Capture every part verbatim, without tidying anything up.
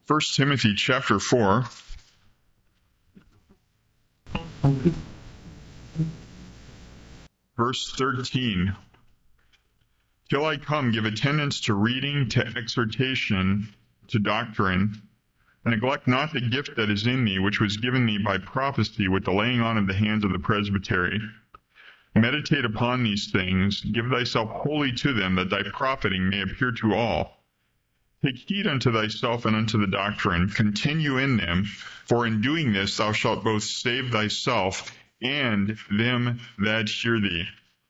First Timothy chapter four. Verse thirteen. Till I come, give attendance to reading, to exhortation, to doctrine, and neglect not the gift that is in thee, which was given thee by prophecy with the laying on of the hands of the presbytery. Meditate upon these things, give thyself wholly to them, that thy profiting may appear to all. Take heed unto thyself and unto the doctrine, continue in them, for in doing this thou shalt both save thyself and them that hear thee.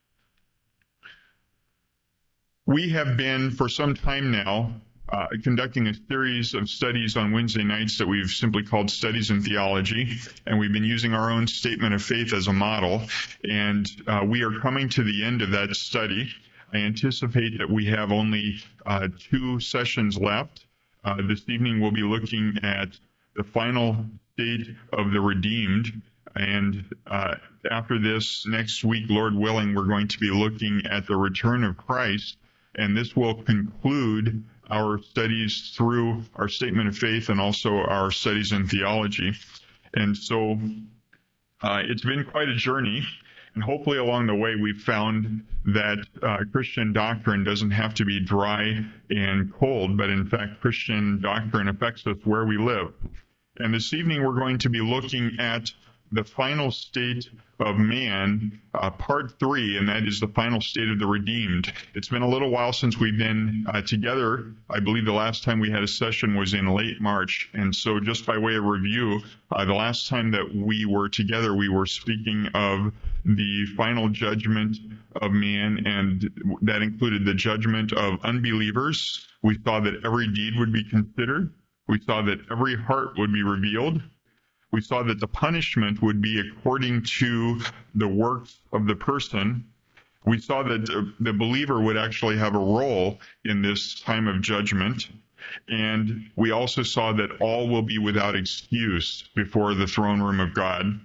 We have been, for some time now, uh, conducting a series of studies on Wednesday nights that we've simply called Studies in Theology, and we've been using our own statement of faith as a model, and uh, we are coming to the end of that study. I anticipate that we have only uh, two sessions left. Uh, this evening we'll be looking at the final state of the redeemed, and uh, after this, next week, Lord willing, we're going to be looking at the return of Christ, and this will conclude our studies through our statement of faith and also our studies in theology. And so uh, it's been quite a journey. And hopefully along the way we've found that uh, Christian doctrine doesn't have to be dry and cold, but in fact Christian doctrine affects us where we live. And this evening we're going to be looking at the final state of man, uh, part three, and that is the final state of the redeemed. It's been a little while since we've been uh, together. I believe the last time we had a session was in late March. And so just by way of review, uh, the last time that we were together, we were speaking of the final judgment of man, and that included the judgment of unbelievers. We saw that every deed would be considered. We saw that every heart would be revealed. We saw that the punishment would be according to the works of the person. We saw that the believer would actually have a role in this time of judgment. And we also saw that all will be without excuse before the throne room of God.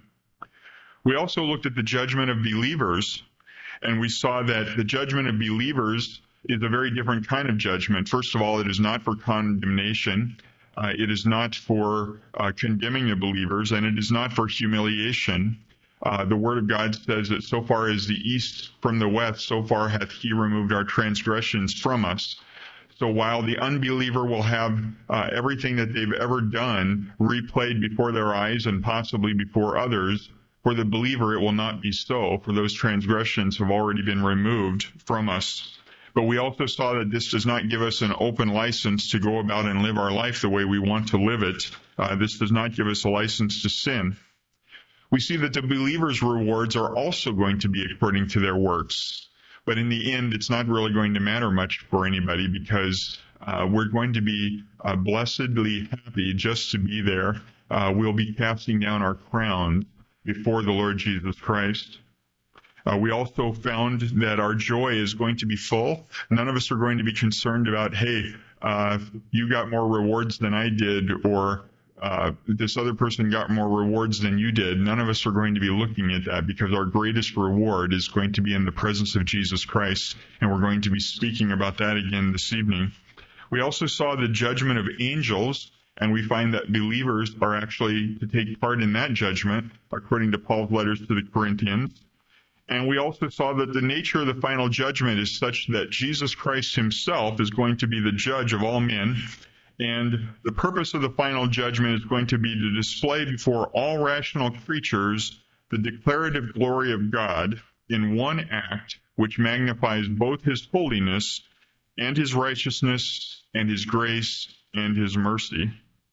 We also looked at the judgment of believers, and we saw that the judgment of believers is a very different kind of judgment. First of all, it is not for condemnation. Uh, it is not for uh, condemning the believers, and it is not for humiliation. Uh, the Word of God says that so far as the east from the west, so far hath He removed our transgressions from us. So while the unbeliever will have uh, everything that they've ever done replayed before their eyes and possibly before others, for the believer it will not be so, for those transgressions have already been removed from us. But we also saw that this does not give us an open license to go about and live our life the way we want to live it. Uh, this does not give us a license to sin. We see that the believer's rewards are also going to be according to their works. But in the end, it's not really going to matter much for anybody, because uh, we're going to be uh, blessedly happy just to be there. Uh, we'll be casting down our crowns before the Lord Jesus Christ. Uh, we also found that our joy is going to be full. None of us are going to be concerned about, hey, uh, you got more rewards than I did, or uh, this other person got more rewards than you did. None of us are going to be looking at that, because our greatest reward is going to be in the presence of Jesus Christ, and we're going to be speaking about that again this evening. We also saw the judgment of angels, and we find that believers are actually to take part in that judgment, according to Paul's letters to the Corinthians. And we also saw that the nature of the final judgment is such that Jesus Christ himself is going to be the judge of all men. And the purpose of the final judgment is going to be to display before all rational creatures the declarative glory of God in one act, which magnifies both his holiness and his righteousness and his grace and his mercy.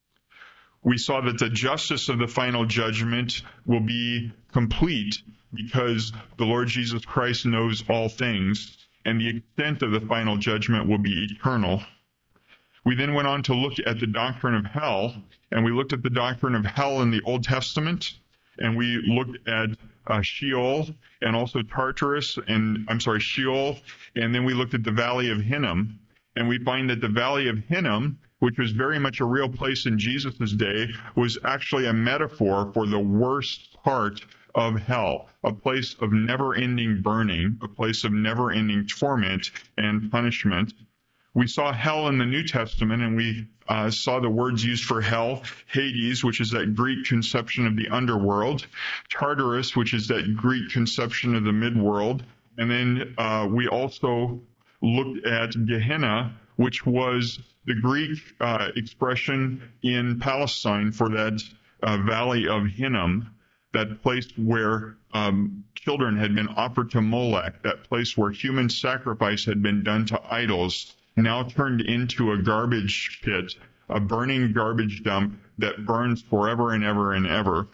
We saw that the justice of the final judgment will be complete, because the Lord Jesus Christ knows all things, and the extent of the final judgment will be eternal. We then went on to look at the doctrine of hell, and we looked at the doctrine of hell in the Old Testament, and we looked at uh, Sheol and also Tartarus, and I'm sorry, Sheol, and then we looked at the Valley of Hinnom, and we find that the Valley of Hinnom, which was very much a real place in Jesus' day, was actually a metaphor for the worst part of hell, a place of never-ending burning, a place of never-ending torment and punishment. We saw hell in the New Testament, and we uh, saw the words used for hell, Hades, which is that Greek conception of the underworld, Tartarus, which is that Greek conception of the midworld, and then uh, we also looked at Gehenna, which was the Greek uh, expression in Palestine for that uh, valley of Hinnom, that place where um, children had been offered to Molech, that place where human sacrifice had been done to idols, now turned into a garbage pit, a burning garbage dump that burns forever and ever and ever.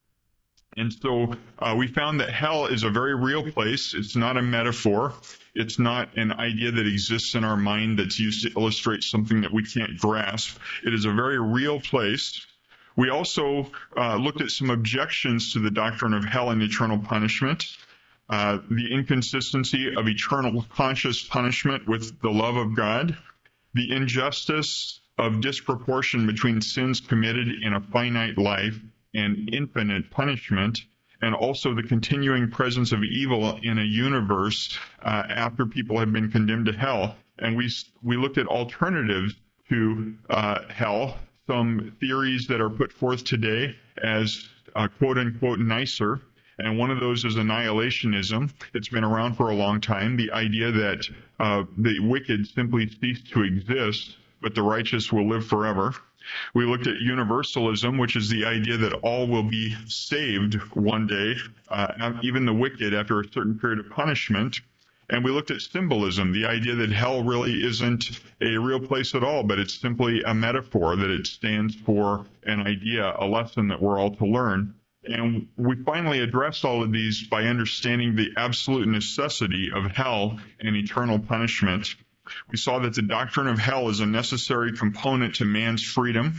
And so uh, we found that hell is a very real place. It's not a metaphor. It's not an idea that exists in our mind that's used to illustrate something that we can't grasp. It is a very real place. We also uh, looked at some objections to the doctrine of hell and eternal punishment, uh, the inconsistency of eternal conscious punishment with the love of God, the injustice of disproportion between sins committed in a finite life and infinite punishment, and also the continuing presence of evil in a universe uh, after people have been condemned to hell. And we we looked at alternatives to uh, hell, some theories that are put forth today as uh, quote-unquote nicer, and one of those is annihilationism. It's been around for a long time, the idea that uh, the wicked simply cease to exist, but the righteous will live forever. We looked at universalism, which is the idea that all will be saved one day, uh, even the wicked after a certain period of punishment. And we looked at symbolism, the idea that hell really isn't a real place at all, but it's simply a metaphor, that it stands for an idea, a lesson that we're all to learn. And we finally addressed all of these by understanding the absolute necessity of hell and eternal punishment. We saw that the doctrine of hell is a necessary component to man's freedom.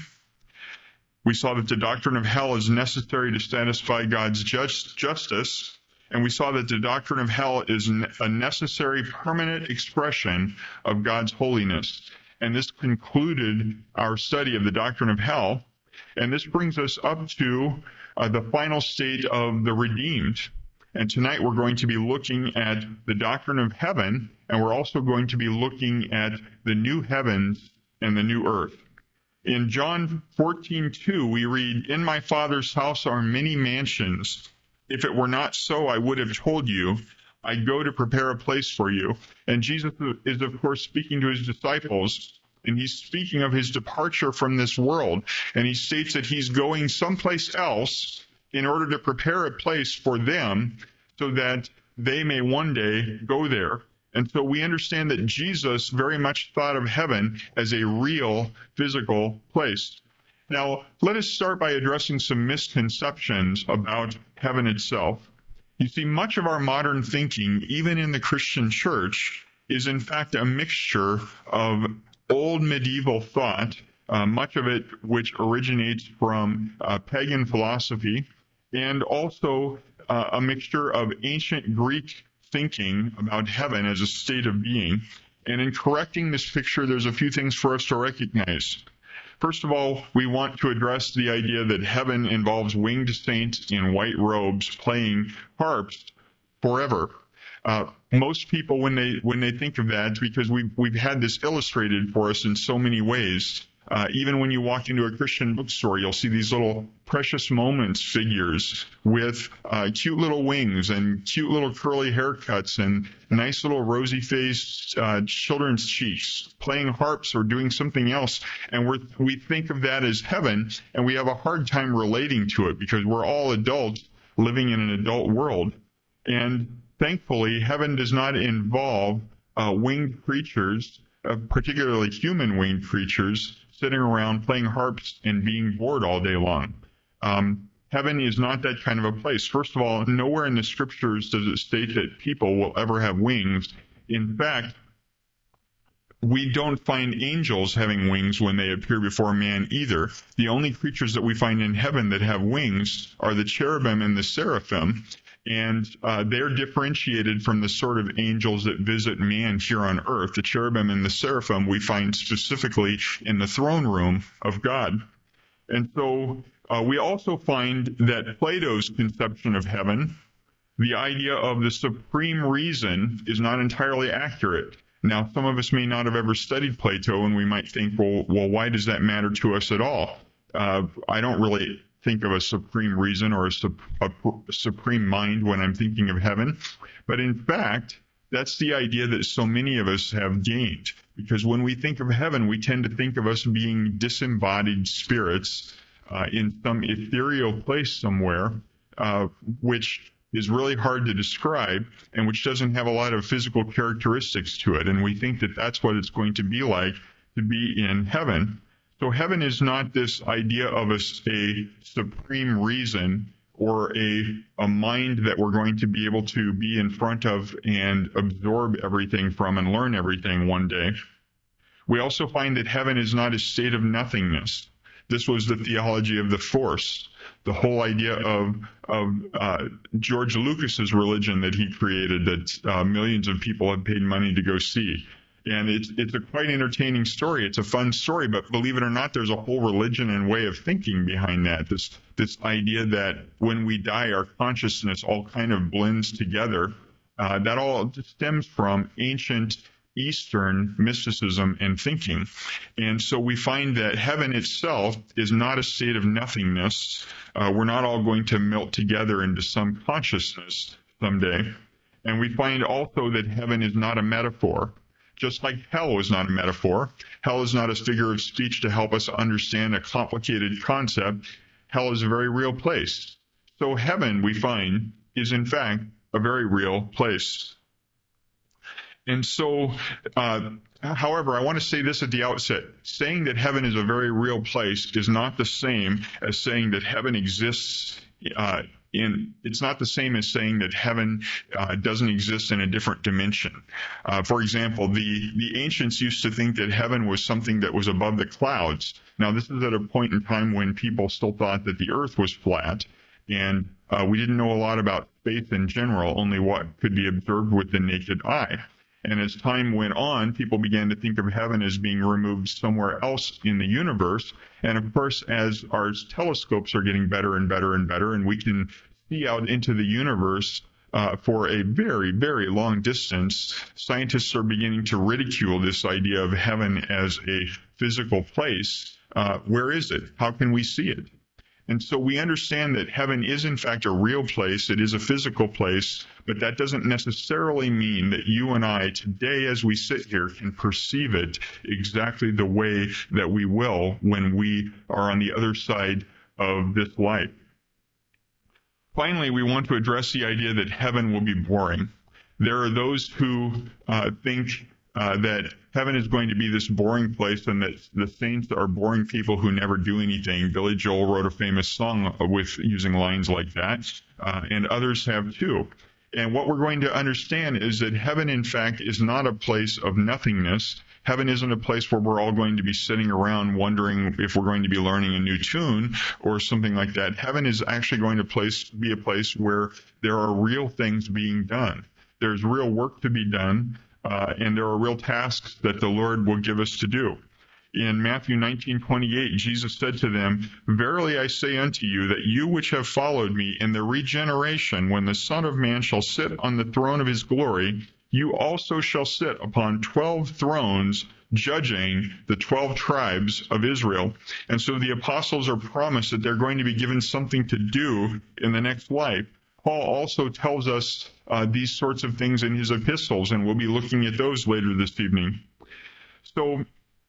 We saw that the doctrine of hell is necessary to satisfy God's just, justice. And we saw that the doctrine of hell is a necessary permanent expression of God's holiness. And this concluded our study of the doctrine of hell. And this brings us up to uh, the final state of the redeemed. And tonight we're going to be looking at the doctrine of heaven, and we're also going to be looking at the new heavens and the new earth. In John fourteen two, we read, "In my Father's house are many mansions. If it were not so, I would have told you. I go to prepare a place for you." And Jesus is, of course, speaking to his disciples, and he's speaking of his departure from this world. And he states that he's going someplace else in order to prepare a place for them so that they may one day go there. And so we understand that Jesus very much thought of heaven as a real physical place. Now, let us start by addressing some misconceptions about heaven itself. You see, much of our modern thinking, even in the Christian church, is in fact a mixture of old medieval thought, uh, much of it which originates from uh, pagan philosophy, and also uh, a mixture of ancient Greek thinking about heaven as a state of being. And in correcting this picture, there's a few things for us to recognize. First of all, we want to address the idea that heaven involves winged saints in white robes playing harps forever. Uh, most people, when they when they think of that, because we've we've had this illustrated for us in so many ways. Uh, even when you walk into a Christian bookstore, you'll see these little precious moments figures with uh, cute little wings and cute little curly haircuts and nice little rosy-faced uh, children's cheeks playing harps or doing something else. And we we think of that as heaven, and we have a hard time relating to it because we're all adults living in an adult world. And thankfully, heaven does not involve uh, winged creatures, uh, particularly human winged creatures, sitting around playing harps and being bored all day long. Um, heaven is not that kind of a place. First of all, nowhere in the scriptures does it state that people will ever have wings. In fact, we don't find angels having wings when they appear before man either. The only creatures that we find in heaven that have wings are the cherubim and the seraphim, and uh, they're differentiated from the sort of angels that visit man here on earth. The cherubim and the seraphim we find specifically in the throne room of God. And so uh, we also find that Plato's conception of heaven, the idea of the supreme reason, is not entirely accurate. Now, some of us may not have ever studied Plato, and we might think, well, well, why does that matter to us at all? Uh, I don't really think of a supreme reason or a, a, a supreme mind when I'm thinking of heaven. But in fact, that's the idea that so many of us have gained. Because when we think of heaven, we tend to think of us being disembodied spirits uh, in some ethereal place somewhere, uh, which is really hard to describe and which doesn't have a lot of physical characteristics to it. And we think that that's what it's going to be like to be in heaven. So heaven is not this idea of a, a supreme reason or a, a mind that we're going to be able to be in front of and absorb everything from and learn everything one day. We also find that heaven is not a state of nothingness. This was the theology of the Force, the whole idea of, of uh, George Lucas's religion that he created that uh, millions of people have paid money to go see. And it's it's a quite entertaining story. It's a fun story, but believe it or not, there's a whole religion and way of thinking behind that. This this idea that when we die, our consciousness all kind of blends together. Uh, that all stems from ancient Eastern mysticism and thinking. And so we find that heaven itself is not a state of nothingness. Uh, we're not all going to melt together into some consciousness someday. And we find also that heaven is not a metaphor. Just like hell is not a metaphor. Hell is not a figure of speech to help us understand a complicated concept. Hell is a very real place. So heaven, we find, is in fact a very real place. And so, uh, however, I want to say this at the outset. Saying that heaven is a very real place is not the same as saying that heaven exists uh, in, it's not the same as saying that heaven uh, doesn't exist in a different dimension. Uh, for example, the, the ancients used to think that heaven was something that was above the clouds. Now, this is at a point in time when people still thought that the earth was flat, and uh, we didn't know a lot about space in general, only what could be observed with the naked eye. And as time went on, people began to think of heaven as being removed somewhere else in the universe. And of course, as our telescopes are getting better and better and better, and we can see out into the universe uh, for a very, very long distance, scientists are beginning to ridicule this idea of heaven as a physical place. Uh, where is it? How can we see it? And so we understand that heaven is in fact a real place. It is a physical place, but that doesn't necessarily mean that you and I today as we sit here can perceive it exactly the way that we will when we are on the other side of this life. Finally, we want to address the idea that heaven will be boring. There are those who uh, think Uh, that heaven is going to be this boring place and that the saints are boring people who never do anything. Billy Joel wrote a famous song with using lines like that, uh, and others have too. And what we're going to understand is that heaven, in fact, is not a place of nothingness. Heaven isn't a place where we're all going to be sitting around wondering if we're going to be learning a new tune or something like that. Heaven is actually going to place, be a place where there are real things being done. There's real work to be done. Uh, and there are real tasks that the Lord will give us to do. In Matthew nineteen twenty-eight, Jesus said to them, "Verily I say unto you, that you which have followed me in the regeneration, when the Son of Man shall sit on the throne of his glory, you also shall sit upon twelve thrones, judging the twelve tribes of Israel." And so the apostles are promised that they're going to be given something to do in the next life. Paul also tells us uh, these sorts of things in his epistles, and we'll be looking at those later this evening. So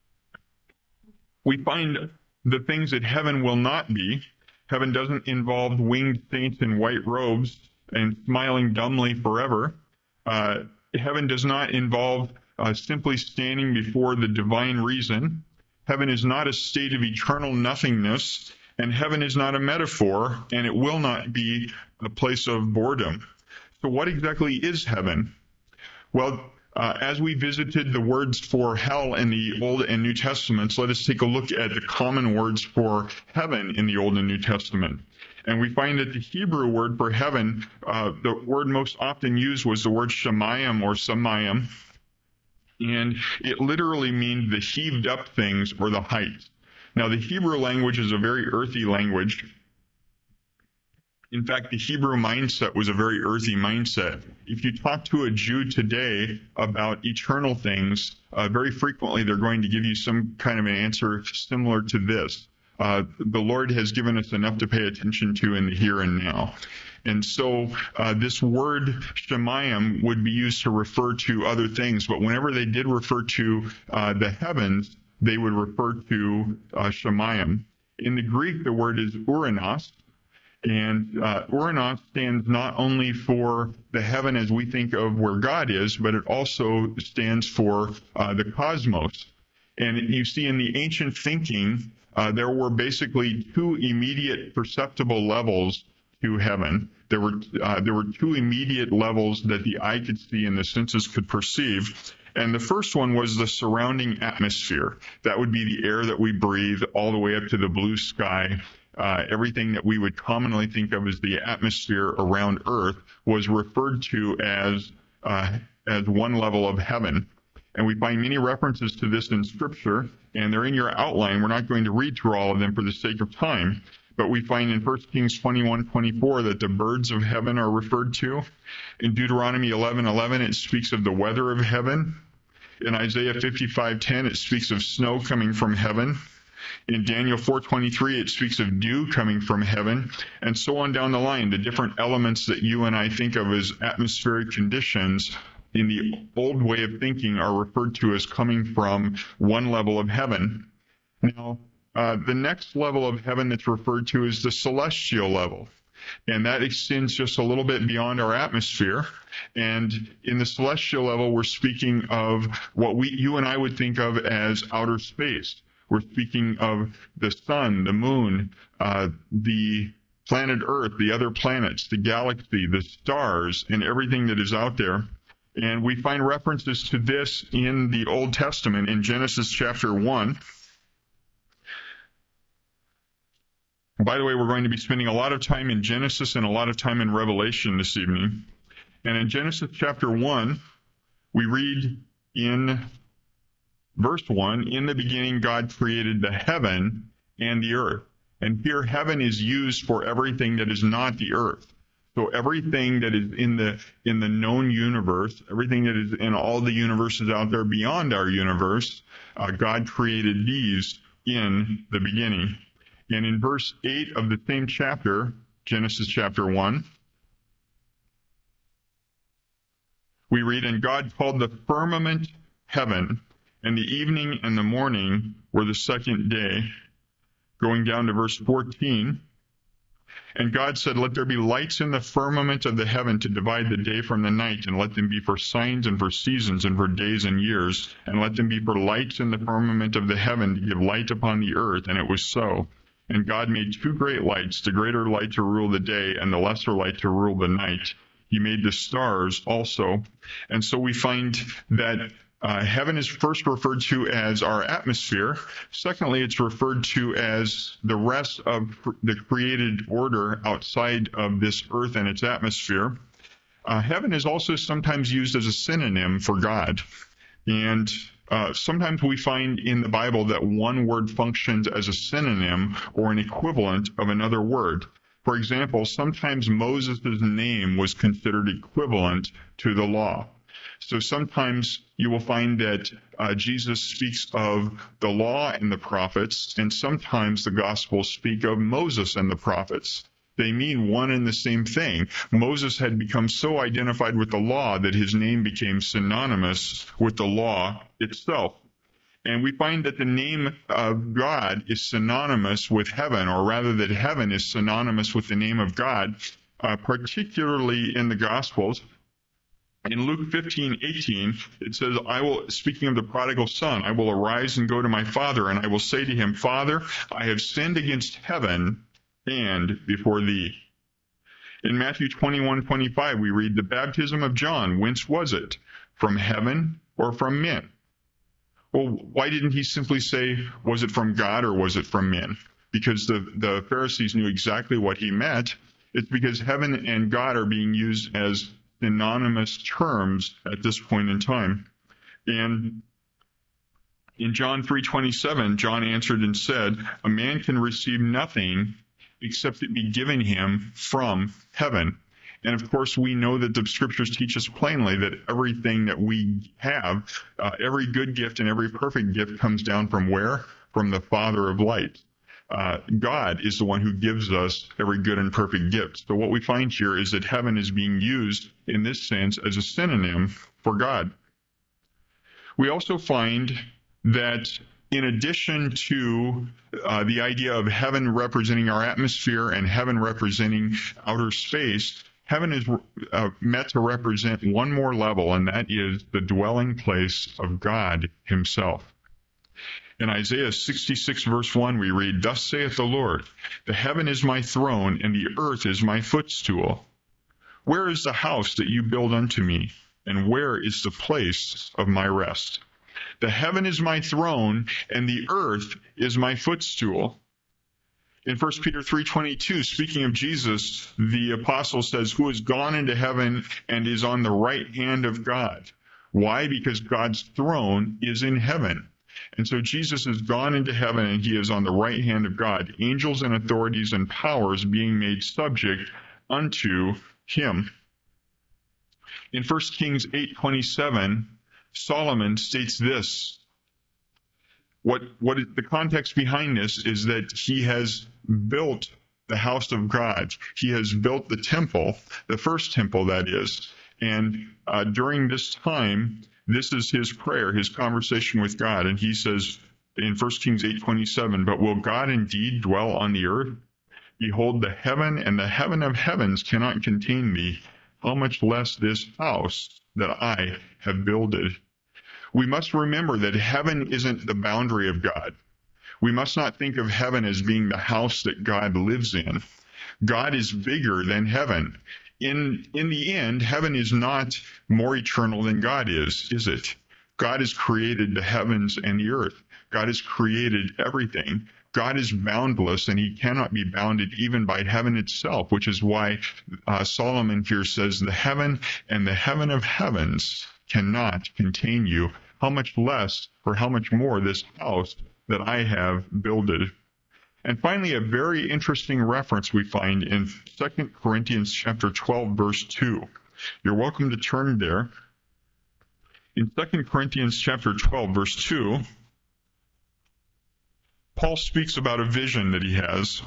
we find the things that heaven will not be. Heaven doesn't involve winged saints in white robes and smiling dumbly forever. Uh, heaven does not involve uh, simply standing before the divine reason. Heaven is not a state of eternal nothingness. And heaven is not a metaphor, and it will not be a place of boredom. So what exactly is heaven? Well, uh, as we visited the words for hell in the Old and New Testaments, let us take a look at the common words for heaven in the Old and New Testament. And we find that the Hebrew word for heaven, uh, the word most often used was the word shamayim or samayim. And it literally means the heaved up things or the heights. Now, the Hebrew language is a very earthy language, In fact, the Hebrew mindset was a very earthy mindset. If you talk to a Jew today about eternal things, uh, very frequently they're going to give you some kind of an answer similar to this. Uh, the Lord has given us enough to pay attention to in the here and now. And so uh, this word Shemayim would be used to refer to other things, but whenever they did refer to uh, the heavens, they would refer to uh, Shemayim. In the Greek, the word is Uranos, and uh, Uranos stands not only for the heaven as we think of where God is, but it also stands for uh, the cosmos. And you see in the ancient thinking, uh, there were basically two immediate perceptible levels to heaven. There were uh, there were two immediate levels that the eye could see and the senses could perceive. And the first one was the surrounding atmosphere. That would be the air that we breathe all the way up to the blue sky. Uh, everything that we would commonly think of as the atmosphere around Earth was referred to as uh, as one level of heaven. And we find many references to this in Scripture, and they're in your outline. We're not going to read through all of them for the sake of time. But we find in First Kings twenty-one twenty-four that the birds of heaven are referred to. In Deuteronomy eleven eleven, it speaks of the weather of heaven. In Isaiah fifty-five ten, it speaks of snow coming from heaven. In Daniel four twenty-three, it speaks of dew coming from heaven, and so on down the line. The different elements that you and I think of as atmospheric conditions in the old way of thinking are referred to as coming from one level of heaven. Now, uh, the next level of heaven that's referred to is the celestial level. And that extends just a little bit beyond our atmosphere. And in the celestial level, we're speaking of what we, you and I would think of as outer space. We're speaking of the sun, the moon, uh, the planet Earth, the other planets, the galaxy, the stars, and everything that is out there. And we find references to this in the Old Testament in Genesis chapter one. By the way, we're going to be spending a lot of time in Genesis and a lot of time in Revelation this evening. And in Genesis chapter one, we read in verse one, in the beginning God created the heaven and the earth. And here heaven is used for everything that is not the earth. So everything that is in the in the known universe, everything that is in all the universes out there beyond our universe, uh, God created these in the beginning. And in verse eight of the same chapter, Genesis chapter one, we read, "And God called the firmament heaven, and the evening and the morning were the second day." Going down to verse fourteen, "And God said, Let there be lights in the firmament of the heaven to divide the day from the night, and let them be for signs and for seasons and for days and years, and let them be for lights in the firmament of the heaven to give light upon the earth. And it was so. And God made two great lights, the greater light to rule the day, and the lesser light to rule the night. He made the stars also." And so we find that Uh, heaven is first referred to as our atmosphere. Secondly, it's referred to as the rest of the created order outside of this earth and its atmosphere. Uh, heaven is also sometimes used as a synonym for God. And uh, sometimes we find in the Bible that one word functions as a synonym or an equivalent of another word. For example, sometimes Moses' name was considered equivalent to the law. So sometimes you will find that uh, Jesus speaks of the law and the prophets, and sometimes the Gospels speak of Moses and the prophets. They mean one and the same thing. Moses had become so identified with the law that his name became synonymous with the law itself. And we find that the name of God is synonymous with heaven, or rather that heaven is synonymous with the name of God, uh, particularly in the Gospels. In Luke fifteen eighteen, it says, I will, speaking of the prodigal son, I will arise and go to my father, and I will say to him, Father, I have sinned against heaven and before thee. In Matthew twenty-one twenty-five, we read, the baptism of John, whence was it? From heaven or from men? Well, why didn't he simply say, was it from God or was it from men? Because the, the Pharisees knew exactly what he meant. It's because heaven and God are being used as synonymous terms at this point in time. And in John three twenty-seven, John answered and said, a man can receive nothing except it be given him from heaven. And of course, we know that the scriptures teach us plainly that everything that we have, uh, every good gift and every perfect gift comes down from where? From the Father of light. Uh, God is the one who gives us every good and perfect gift. So what we find here is that heaven is being used in this sense as a synonym for God. We also find that in addition to uh, the idea of heaven representing our atmosphere and heaven representing outer space, heaven is uh, meant to represent one more level, and that is the dwelling place of God himself. In Isaiah sixty-six, verse one, we read, "Thus saith the Lord, the heaven is my throne, and the earth is my footstool. Where is the house that you build unto me? And where is the place of my rest? The heaven is my throne, and the earth is my footstool." In First Peter three twenty-two, speaking of Jesus, the apostle says, "Who has gone into heaven and is on the right hand of God." Why? Because God's throne is in heaven. And so Jesus has gone into heaven and he is on the right hand of God, angels and authorities and powers being made subject unto him. In First Kings eight twenty-seven, Solomon states this. What, what is, the context behind this is that he has built the house of God. He has built the temple, the first temple that is. And uh, during this time, this is his prayer, his conversation with God. And he says in First Kings eight twenty-seven, "But will God indeed dwell on the earth? Behold, the heaven and the heaven of heavens cannot contain thee. How much less this house that I have builded?" We must remember that heaven isn't the boundary of God. We must not think of heaven as being the house that God lives in. God is bigger than heaven. In, in the end, heaven is not more eternal than God is, is it? God has created the heavens and the earth. God has created everything. God is boundless, and he cannot be bounded even by heaven itself, which is why uh, Solomon here says, "The heaven and the heaven of heavens cannot contain you. How much less, or how much more, this house that I have builded." And finally, a very interesting reference we find in Second Corinthians chapter twelve, verse two. You're welcome to turn there. In Second Corinthians chapter twelve, verse two, Paul speaks about a vision that he has.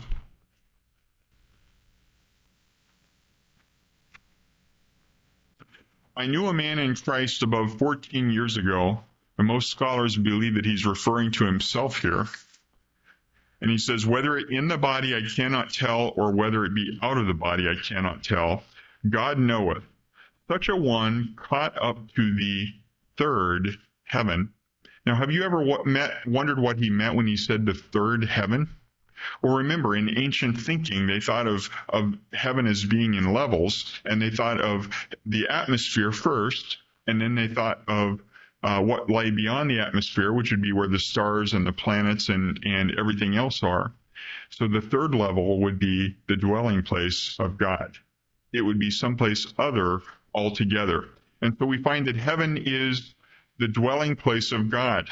"I knew a man in Christ above fourteen years ago," and most scholars believe that he's referring to himself here. And he says, "Whether it in the body I cannot tell, or whether it be out of the body I cannot tell, God knoweth. Such a one caught up to the third heaven." Now, have you ever met, wondered what he meant when he said the third heaven? Well, remember, in ancient thinking, they thought of, of heaven as being in levels, and they thought of the atmosphere first, and then they thought of uh, what lay beyond the atmosphere, which would be where the stars and the planets and, and everything else are. So the third level would be the dwelling place of God. It would be someplace other altogether. And so we find that heaven is the dwelling place of God.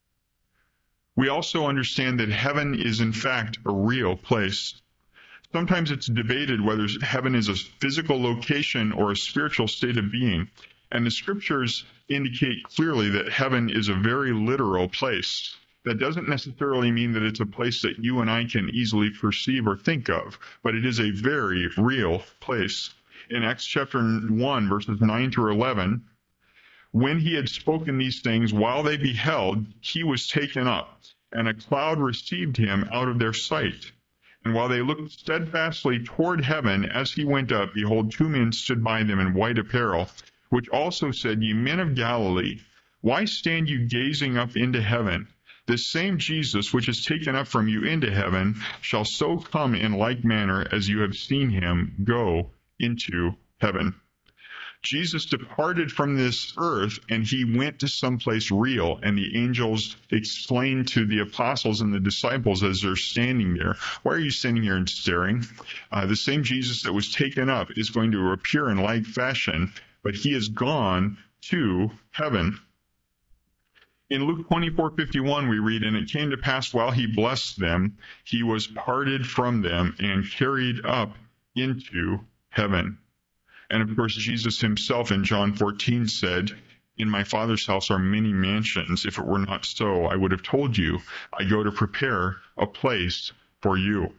We also understand that heaven is in fact a real place. Sometimes it's debated whether heaven is a physical location or a spiritual state of being. And the scriptures indicate clearly that heaven is a very literal place. That doesn't necessarily mean that it's a place that you and I can easily perceive or think of, but it is a very real place. In Acts chapter one, verses nine through eleven, "When he had spoken these things, while they beheld, he was taken up, and a cloud received him out of their sight. And while they looked steadfastly toward heaven as he went up, behold, two men stood by them in white apparel, which also said, Ye men of Galilee, why stand you gazing up into heaven? This same Jesus, which is taken up from you into heaven, shall so come in like manner as you have seen him go into heaven." Jesus departed from this earth and he went to someplace real, and the angels explained to the apostles and the disciples as they're standing there, "Why are you standing here and staring? Uh, the same Jesus that was taken up is going to appear in like fashion, but he has gone to heaven." In Luke twenty-four fifty-one, we read, "And it came to pass while he blessed them, he was parted from them and carried up into heaven." And of course, Jesus himself in John fourteen said, "In my Father's house are many mansions. If it were not so, I would have told you, I go to prepare a place for you."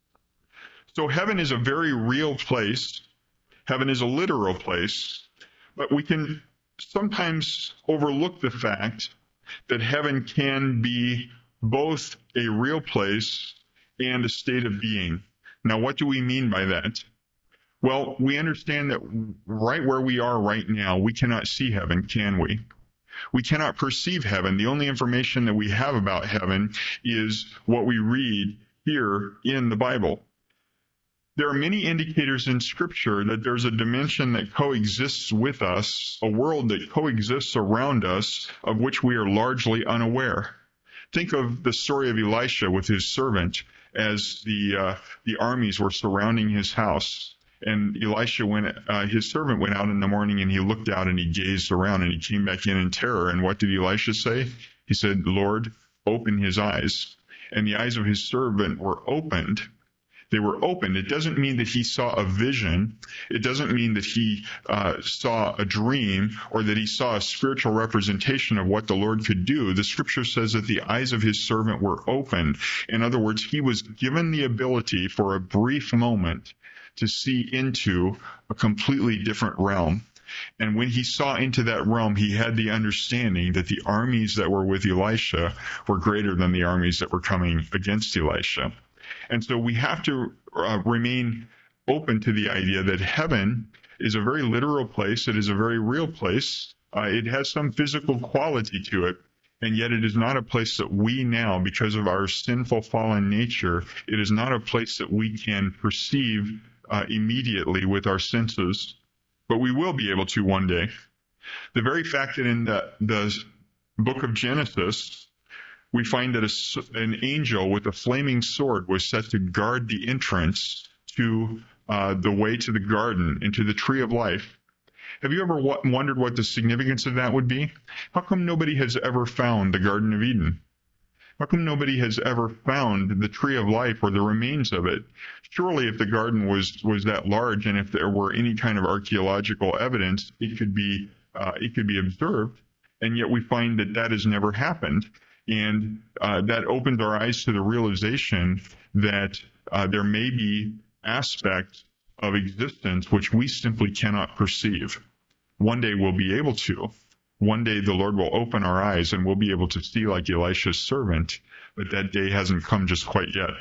So heaven is a very real place. Heaven is a literal place. But we can sometimes overlook the fact that heaven can be both a real place and a state of being. Now, what do we mean by that? Well, we understand that right where we are right now, we cannot see heaven, can we? We cannot perceive heaven. The only information that we have about heaven is what we read here in the Bible. There are many indicators in Scripture that there's a dimension that coexists with us, a world that coexists around us, of which we are largely unaware. Think of the story of Elisha with his servant as the uh, the armies were surrounding his house. And Elisha went, uh, his servant went out in the morning and he looked out and he gazed around and he came back in in terror. And what did Elisha say? He said, "Lord, open his eyes." And the eyes of his servant were opened. They were opened. It doesn't mean that he saw a vision. It doesn't mean that he uh, saw a dream or that he saw a spiritual representation of what the Lord could do. The scripture says that the eyes of his servant were opened. In other words, he was given the ability for a brief moment to see into a completely different realm. And when he saw into that realm, he had the understanding that the armies that were with Elisha were greater than the armies that were coming against Elisha. And so we have to uh, remain open to the idea that heaven is a very literal place. It is a very real place. Uh, it has some physical quality to it. And yet it is not a place that we now, because of our sinful fallen nature, it is not a place that we can perceive uh, immediately with our senses. But we will be able to one day. The very fact that in the, the book of Genesis, we find that a, an angel with a flaming sword was set to guard the entrance to uh, the way to the garden, into the tree of life. Have you ever w- wondered what the significance of that would be? How come nobody has ever found the Garden of Eden? How come nobody has ever found the tree of life or the remains of it? Surely if the garden was, was that large and if there were any kind of archaeological evidence, it could be, uh, it could be observed. And yet we find that that has never happened. And uh, that opens our eyes to the realization that uh, there may be aspects of existence which we simply cannot perceive. One day we'll be able to. One day the Lord will open our eyes and we'll be able to see like Elisha's servant, but that day hasn't come just quite yet.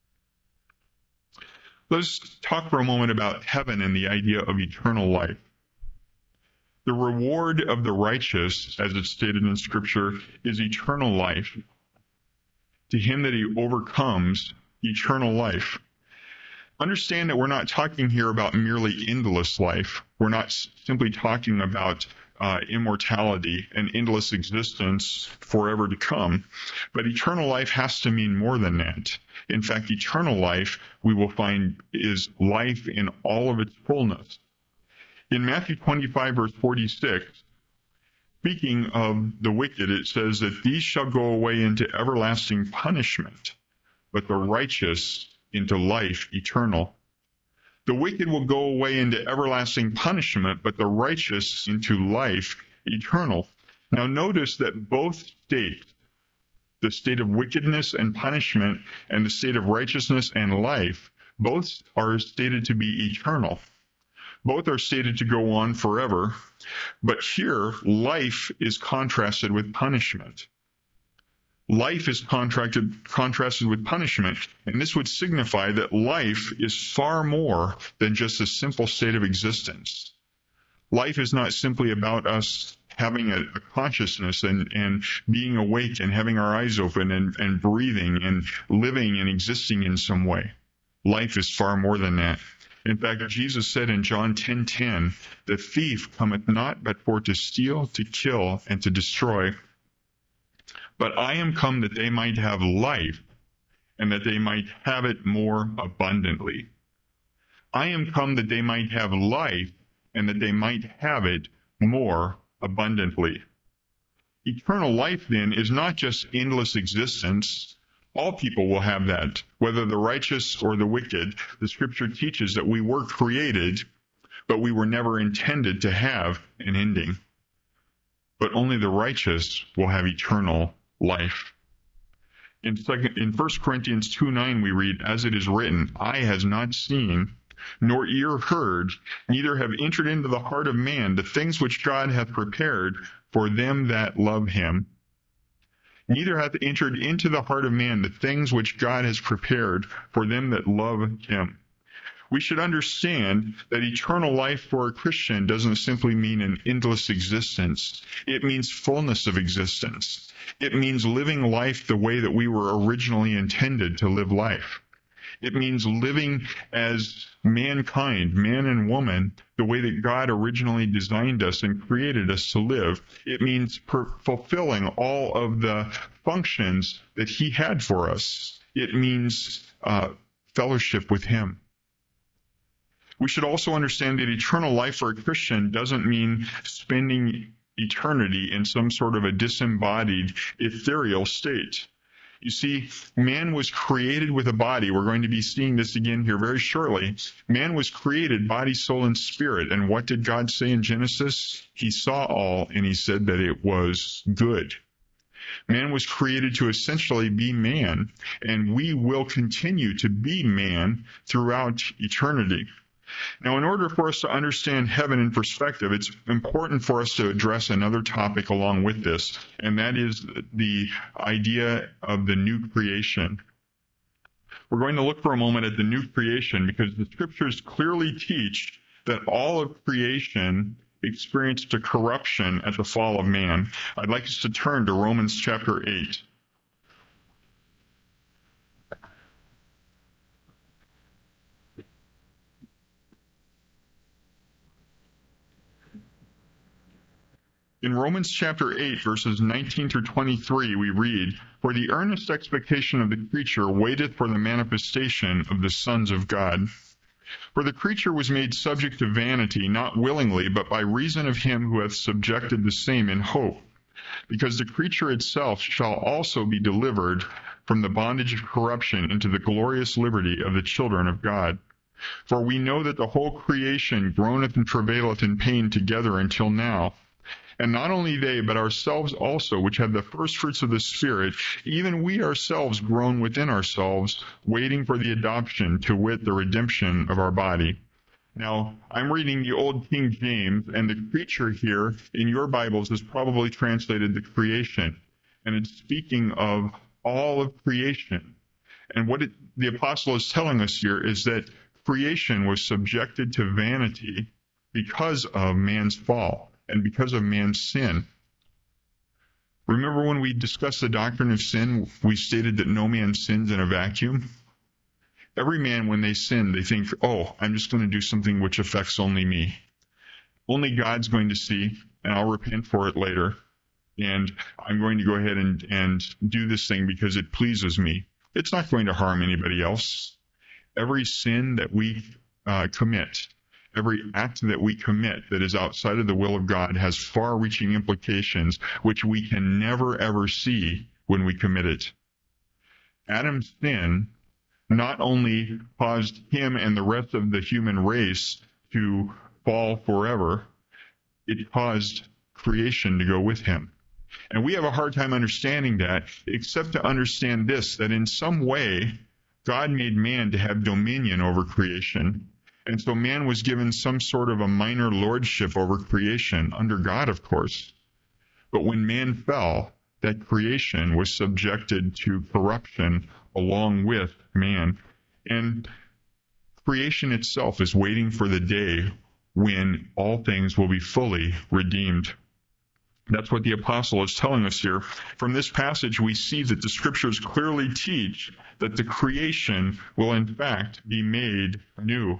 Let's talk for a moment about heaven and the idea of eternal life. The reward of the righteous, as it's stated in Scripture, is eternal life. To him that he overcomes, eternal life. Understand that we're not talking here about merely endless life. We're not simply talking about uh, immortality and endless existence forever to come. But eternal life has to mean more than that. In fact, eternal life, we will find, is life in all of its fullness. In Matthew twenty-five, verse forty-six, speaking of the wicked, it says that these shall go away into everlasting punishment, but the righteous into life eternal. The wicked will go away into everlasting punishment, but the righteous into life eternal. Now notice that both states, the state of wickedness and punishment and the state of righteousness and life, both are stated to be eternal. Both are stated to go on forever, but here life is contrasted with punishment. Life is contracted, contrasted with punishment, and this would signify that life is far more than just a simple state of existence. Life is not simply about us having a, a consciousness and, and being awake and having our eyes open and, and breathing and living and existing in some way. Life is far more than that. In fact, Jesus said in John ten ten, "The thief cometh not but for to steal, to kill, and to destroy. But I am come that they might have life, and that they might have it more abundantly." I am come that they might have life, and that they might have it more abundantly. Eternal life, then, is not just endless existence. All people will have that, whether the righteous or the wicked. The Scripture teaches that we were created, but we were never intended to have an ending. But only the righteous will have eternal life. In second, in First Corinthians two nine, we read, "As it is written, eye has not seen, nor ear heard, neither have entered into the heart of man the things which God hath prepared for them that love him. Neither hath entered into the heart of man the things which God has prepared for them that love him." We should understand that eternal life for a Christian doesn't simply mean an endless existence. It means fullness of existence. It means living life the way that we were originally intended to live life. It means living as mankind, man and woman, the way that God originally designed us and created us to live. It means per- fulfilling all of the functions that he had for us. It means uh, fellowship with him. We should also understand that eternal life for a Christian doesn't mean spending eternity in some sort of a disembodied, ethereal state. You see, man was created with a body. We're going to be seeing this again here very shortly. Man was created body, soul, and spirit. And what did God say in Genesis? He saw all, and he said that it was good. Man was created to essentially be man, and we will continue to be man throughout eternity. Now, in order for us to understand heaven in perspective, it's important for us to address another topic along with this, and that is the idea of the new creation. We're going to look for a moment at the new creation because the Scriptures clearly teach that all of creation experienced a corruption at the fall of man. I'd like us to turn to Romans chapter eight. In Romans chapter eight, verses nineteen through twenty-three, we read, "For the earnest expectation of the creature waiteth for the manifestation of the sons of God. For the creature was made subject to vanity, not willingly, but by reason of him who hath subjected the same in hope. Because the creature itself shall also be delivered from the bondage of corruption into the glorious liberty of the children of God. For we know that the whole creation groaneth and travaileth in pain together until now. And not only they, but ourselves also, which have the first fruits of the Spirit, even we ourselves groan within ourselves, waiting for the adoption, to wit, the redemption of our body." Now, I'm reading the Old King James, and the creature here in your Bibles is probably translated the creation. And it's speaking of all of creation. And what it, the apostle is telling us here is that creation was subjected to vanity because of man's fall. And because of man's sin. Remember when we discussed the doctrine of sin, we stated that no man sins in a vacuum? Every man, when they sin, they think, oh, I'm just going to do something which affects only me. Only God's going to see, and I'll repent for it later. And I'm going to go ahead and, and do this thing because it pleases me. It's not going to harm anybody else. Every sin that we uh, commit, every act that we commit that is outside of the will of God has far-reaching implications which we can never, ever see when we commit it. Adam's sin not only caused him and the rest of the human race to fall forever, it caused creation to go with him. And we have a hard time understanding that, except to understand this, that in some way, God made man to have dominion over creation. And so man was given some sort of a minor lordship over creation, under God, of course. But when man fell, that creation was subjected to corruption along with man. And creation itself is waiting for the day when all things will be fully redeemed. That's what the apostle is telling us here. From this passage, we see that the Scriptures clearly teach that the creation will in fact be made new.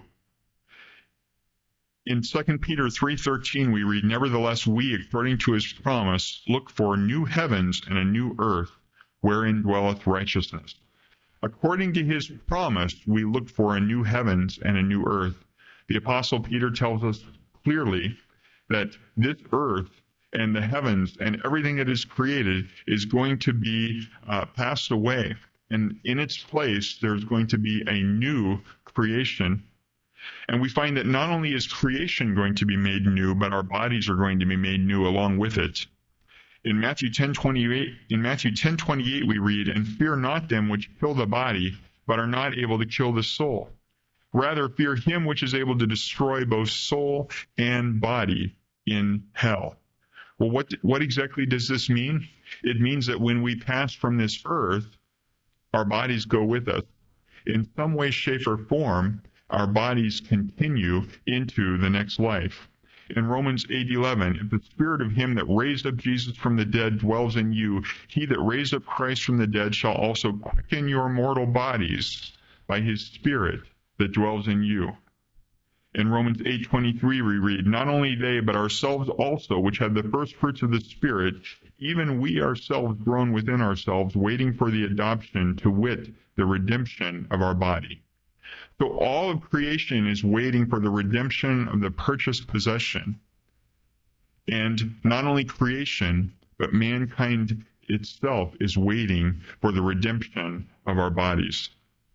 In Second Peter three thirteen, we read, "Nevertheless, we, according to his promise, look for new heavens and a new earth, wherein dwelleth righteousness." According to his promise, we look for a new heavens and a new earth. The Apostle Peter tells us clearly that this earth and the heavens and everything that is created is going to be uh, passed away. And in its place, there's going to be a new creation. And we find that not only is creation going to be made new, but our bodies are going to be made new along with it. In Matthew ten twenty-eight, in Matthew ten twenty-eight, we read, "And fear not them which kill the body, but are not able to kill the soul. Rather fear him which is able to destroy both soul and body in hell." Well, what what exactly does this mean? It means that when we pass from this earth, our bodies go with us. In some way, shape, or form, our bodies continue into the next life. In Romans eight eleven, "If the spirit of him that raised up Jesus from the dead dwells in you, he that raised up Christ from the dead shall also quicken your mortal bodies by his spirit that dwells in you." In Romans eight twenty-three, we read, "Not only they, but ourselves also, which have the first fruits of the Spirit, even we ourselves groan within ourselves, waiting for the adoption, to wit, the redemption of our body." So all of creation is waiting for the redemption of the purchased possession. And not only creation, but mankind itself is waiting for the redemption of our bodies.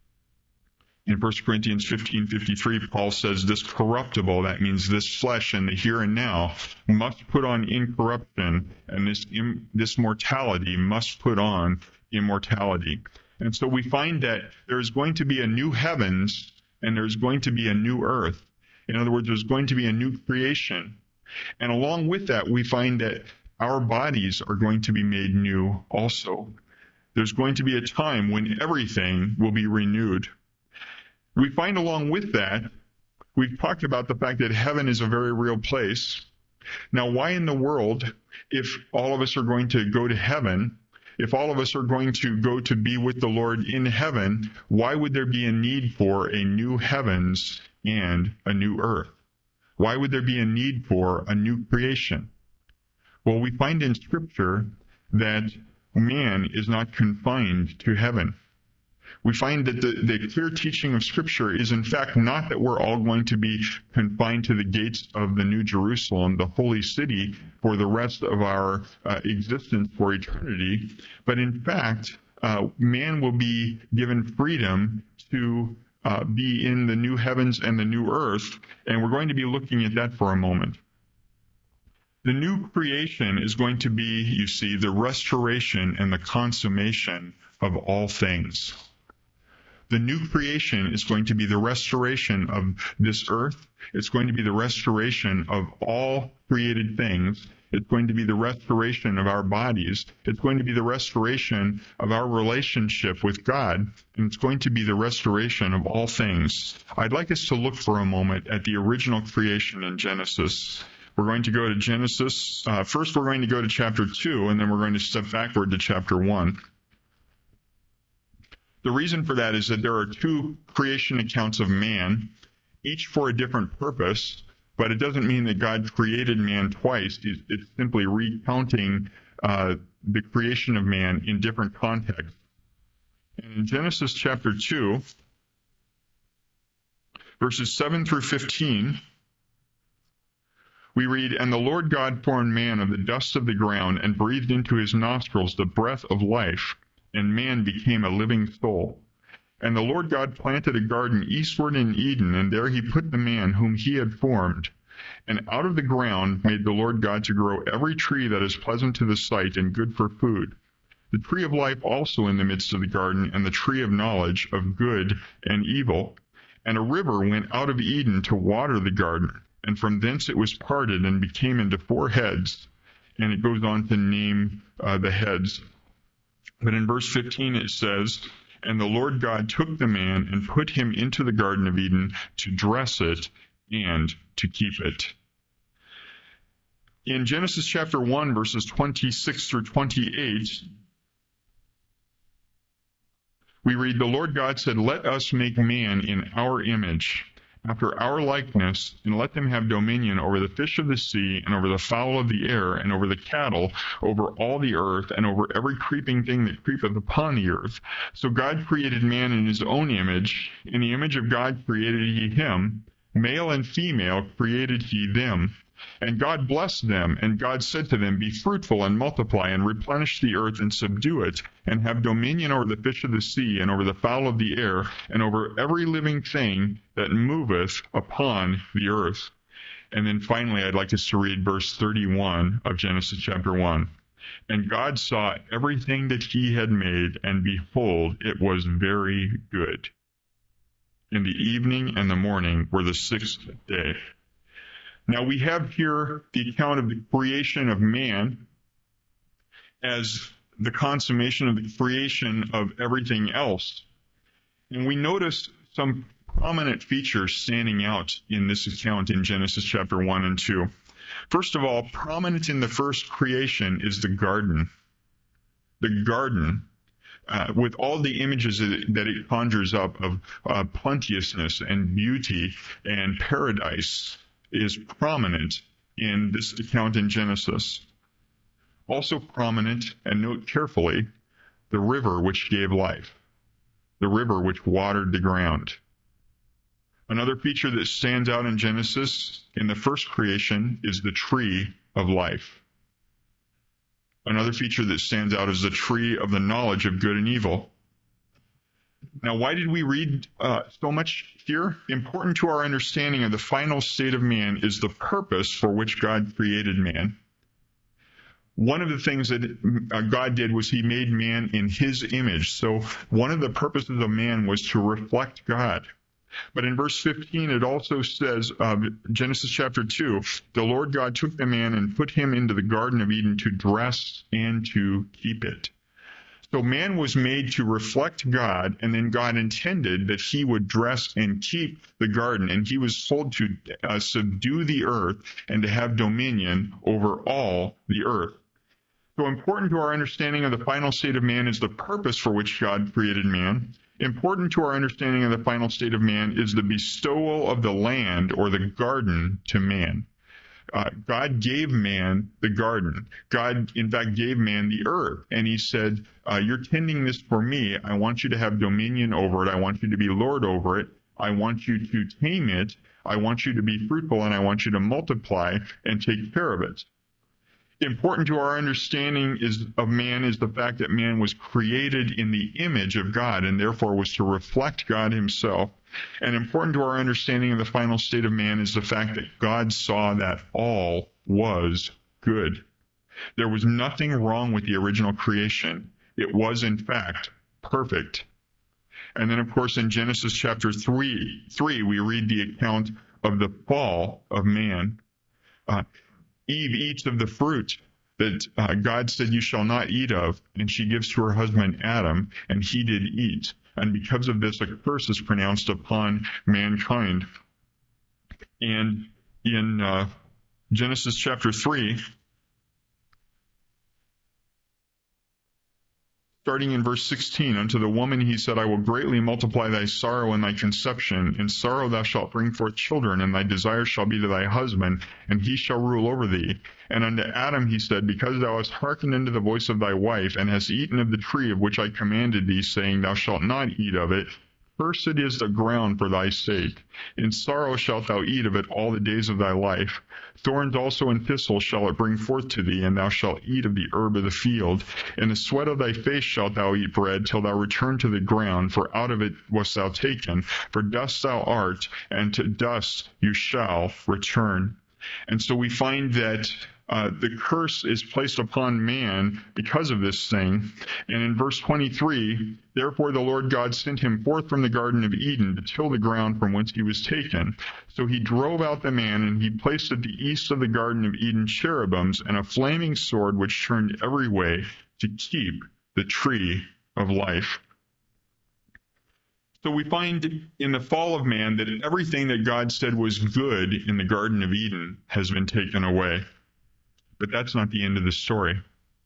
In First Corinthians fifteen fifty-three, Paul says, "This corruptible," that means this flesh in the here and now, "must put on incorruption, and this im- this mortality must put on immortality." And so we find that there's going to be a new heavens and there's going to be a new earth. In other words, there's going to be a new creation. And along with that, we find that our bodies are going to be made new also. There's going to be a time when everything will be renewed. We find along with that, we've talked about the fact that heaven is a very real place. Now, why in the world, if all of us are going to go to heaven, if all of us are going to go to be with the Lord in heaven, why would there be a need for a new heavens and a new earth? Why would there be a need for a new creation? Well, we find in Scripture that man is not confined to heaven. We find that the, the clear teaching of Scripture is, in fact, not that we're all going to be confined to the gates of the New Jerusalem, the holy city, for the rest of our uh, existence for eternity, but in fact, uh, man will be given freedom to uh, be in the new heavens and the new earth, and we're going to be looking at that for a moment. The new creation is going to be, you see, the restoration and the consummation of all things. The new creation is going to be the restoration of this earth. It's going to be the restoration of all created things. It's going to be the restoration of our bodies. It's going to be the restoration of our relationship with God. And it's going to be the restoration of all things. I'd like us to look for a moment at the original creation in Genesis. We're going to go to Genesis. Uh, first, we're going to go to chapter two, and then we're going to step backward to chapter one. The reason for that is that there are two creation accounts of man, each for a different purpose, but it doesn't mean that God created man twice. It's simply recounting uh, the creation of man in different contexts. And in Genesis chapter two, verses seven through fifteen, we read, "And the Lord God formed man of the dust of the ground and breathed into his nostrils the breath of life, and man became a living soul. And the Lord God planted a garden eastward in Eden, and there he put the man whom he had formed. And out of the ground made the Lord God to grow every tree that is pleasant to the sight and good for food, the tree of life also in the midst of the garden, and the tree of knowledge of good and evil. And a river went out of Eden to water the garden, and from thence it was parted and became into four heads." And it goes on to name uh, the heads. But in verse fifteen it says, "And the Lord God took the man and put him into the Garden of Eden to dress it and to keep it." In Genesis chapter one, verses twenty-six through twenty-eight, we read, "The Lord God said, Let us make man in our image, after our likeness, and let them have dominion over the fish of the sea, and over the fowl of the air, and over the cattle, over all the earth, and over every creeping thing that creepeth upon the earth. So God created man in his own image. In the image of God created he him. Male and female created he them. And God blessed them, and God said to them, Be fruitful and multiply, and replenish the earth and subdue it, and have dominion over the fish of the sea, and over the fowl of the air, and over every living thing that moveth upon the earth. And then finally, I'd like us to read verse thirty-one of Genesis chapter one. And God saw everything that he had made, and behold, it was very good. In the evening and the morning were the sixth day. Now we have here the account of the creation of man as the consummation of the creation of everything else. And we notice some prominent features standing out in this account in Genesis chapter one and two. First of all, prominent in the first creation is the garden. The garden, uh, with all the images that it, that it conjures up of uh, plenteousness and beauty and paradise, is prominent in this account in Genesis. Also prominent, and note carefully, the river which gave life, the river which watered the ground. Another feature that stands out in Genesis in the first creation is the tree of life. Another feature that stands out is the tree of the knowledge of good and evil. Now, why did we read uh, so much here? Important to our understanding of the final state of man is the purpose for which God created man. One of the things that uh, God did was he made man in his image. So one of the purposes of man was to reflect God. But in verse fifteen, it also says, uh, Genesis chapter two, the Lord God took the man and put him into the Garden of Eden to dress and to keep it. So man was made to reflect God, and then God intended that he would dress and keep the garden, and he was told to uh, subdue the earth and to have dominion over all the earth. So important to our understanding of the final state of man is the purpose for which God created man. Important to our understanding of the final state of man is the bestowal of the land or the garden to man. Uh, God gave man the garden. God, in fact, gave man the earth. And he said, uh, you're tending this for me. I want you to have dominion over it. I want you to be Lord over it. I want you to tame it. I want you to be fruitful, and I want you to multiply and take care of it. Important to our understanding is of man is the fact that man was created in the image of God and therefore was to reflect God himself. And important to our understanding of the final state of man is the fact that God saw that all was good. There was nothing wrong with the original creation. It was, in fact, perfect. And then, of course, in Genesis chapter three, three we read the account of the fall of man. Uh, Eve eats of the fruit that uh, God said you shall not eat of, and she gives to her husband Adam, and he did eat. And because of this, a curse is pronounced upon mankind. And in uh, Genesis chapter three, starting in verse sixteen, unto the woman he said, I will greatly multiply thy sorrow and thy conception. In sorrow thou shalt bring forth children, and thy desire shall be to thy husband, and he shall rule over thee. And unto Adam he said, because thou hast hearkened unto the voice of thy wife, and hast eaten of the tree of which I commanded thee, saying, Thou shalt not eat of it, cursed is the ground for thy sake. In sorrow shalt thou eat of it all the days of thy life. Thorns also and thistles shall it bring forth to thee, and thou shalt eat of the herb of the field. In the sweat of thy face shalt thou eat bread, till thou return to the ground, for out of it wast thou taken. For dust thou art, and to dust you shall return. And so we find that Uh, the curse is placed upon man because of this thing. And in verse twenty-three, therefore the Lord God sent him forth from the Garden of Eden to till the ground from whence he was taken. So he drove out the man, and he placed at the east of the Garden of Eden cherubims and a flaming sword which turned every way to keep the tree of life. So we find in the fall of man that everything that God said was good in the Garden of Eden has been taken away. But that's not the end of the story.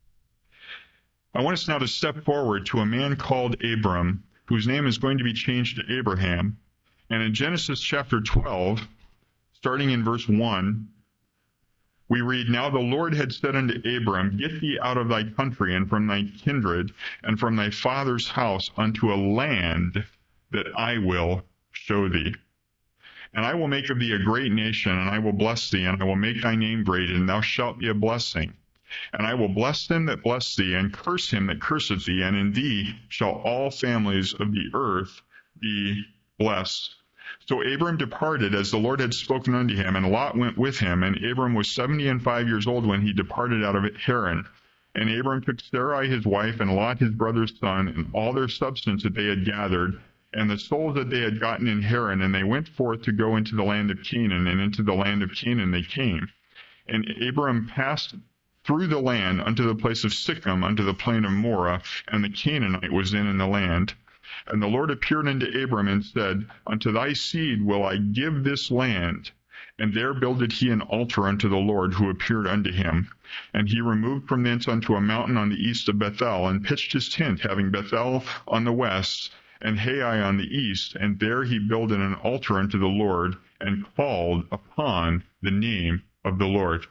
I want us now to step forward to a man called Abram, whose name is going to be changed to Abraham. And in Genesis chapter twelve, starting in verse one, we read, Now the Lord had said unto Abram, Get thee out of thy country, and from thy kindred, and from thy father's house, unto a land that I will show thee. And I will make of thee a great nation, and I will bless thee, and I will make thy name great, and thou shalt be a blessing. And I will bless them that bless thee, and curse him that curseth thee, and in thee shall all families of the earth be blessed. So Abram departed as the Lord had spoken unto him, and Lot went with him. And Abram was seventy and five years old when he departed out of Haran. And Abram took Sarai his wife, and Lot his brother's son, and all their substance that they had gathered, and the souls that they had gotten in Haran, and they went forth to go into the land of Canaan, and into the land of Canaan they came. And Abram passed through the land unto the place of Sichem, unto the plain of Moreh, and the Canaanite was then in the land. And the Lord appeared unto Abram and said, Unto thy seed will I give this land. And there builded he an altar unto the Lord, who appeared unto him. And he removed from thence unto a mountain on the east of Bethel, and pitched his tent, having Bethel on the west, and Hai on the east. And there he builded an altar unto the Lord, and called upon the name of the Lord.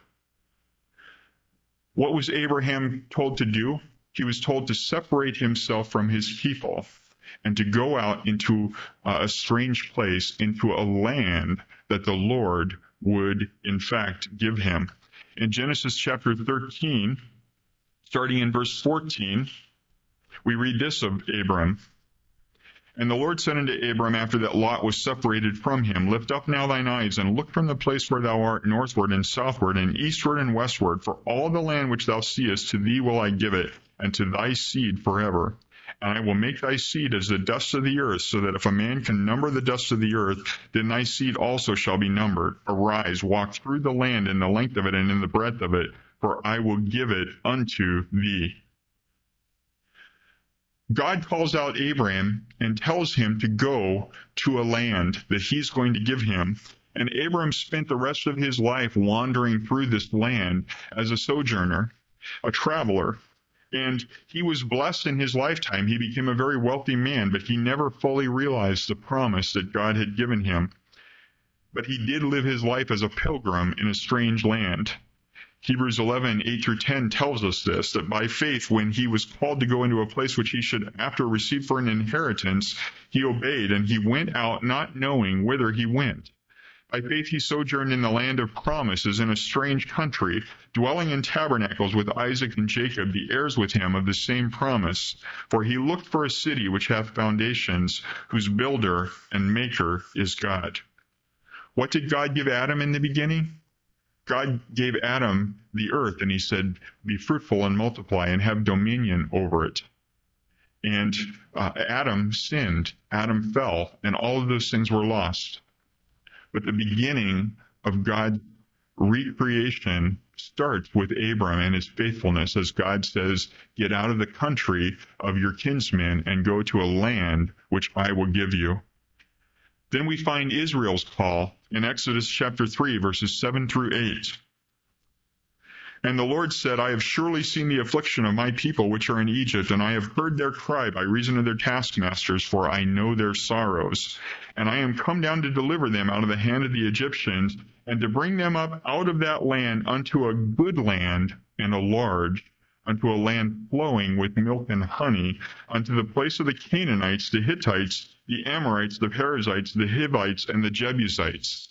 What was Abraham told to do? He was told to separate himself from his people and to go out into uh, a strange place, into a land that the Lord would, in fact, give him. In Genesis chapter thirteen, starting in verse fourteen, we read this of Abram. And the Lord said unto Abram, after that Lot was separated from him, Lift up now thine eyes, and look from the place where thou art northward and southward, and eastward and westward, for all the land which thou seest, to thee will I give it, and to thy seed forever. And I will make thy seed as the dust of the earth, so that if a man can number the dust of the earth, then thy seed also shall be numbered. Arise, walk through the land in the length of it and in the breadth of it, for I will give it unto thee. God calls out Abraham and tells him to go to a land that he's going to give him. And Abram spent the rest of his life wandering through this land as a sojourner, a traveler. And he was blessed in his lifetime. He became a very wealthy man, but he never fully realized the promise that God had given him. But he did live his life as a pilgrim in a strange land. Hebrews eleven, eight through ten tells us this, that by faith, when he was called to go into a place which he should after receive for an inheritance, he obeyed, and he went out not knowing whither he went. By faith he sojourned in the land of promises in a strange country, dwelling in tabernacles with Isaac and Jacob, the heirs with him of the same promise. For he looked for a city which hath foundations, whose builder and maker is God. What did God give Adam in the beginning? God gave Adam the earth, and he said, be fruitful and multiply and have dominion over it. And uh, Adam sinned, Adam fell, and all of those things were lost. But the beginning of God's recreation starts with Abram and his faithfulness, as God says, get out of the country of your kinsmen and go to a land which I will give you. Then we find Israel's call in Exodus chapter three, verses seven through eight. And the Lord said, I have surely seen the affliction of my people which are in Egypt, and I have heard their cry by reason of their taskmasters, for I know their sorrows. And I am come down to deliver them out of the hand of the Egyptians, and to bring them up out of that land unto a good land and a large, unto a land flowing with milk and honey, unto the place of the Canaanites, the Hittites, the Amorites, the Perizzites, the Hivites, and the Jebusites.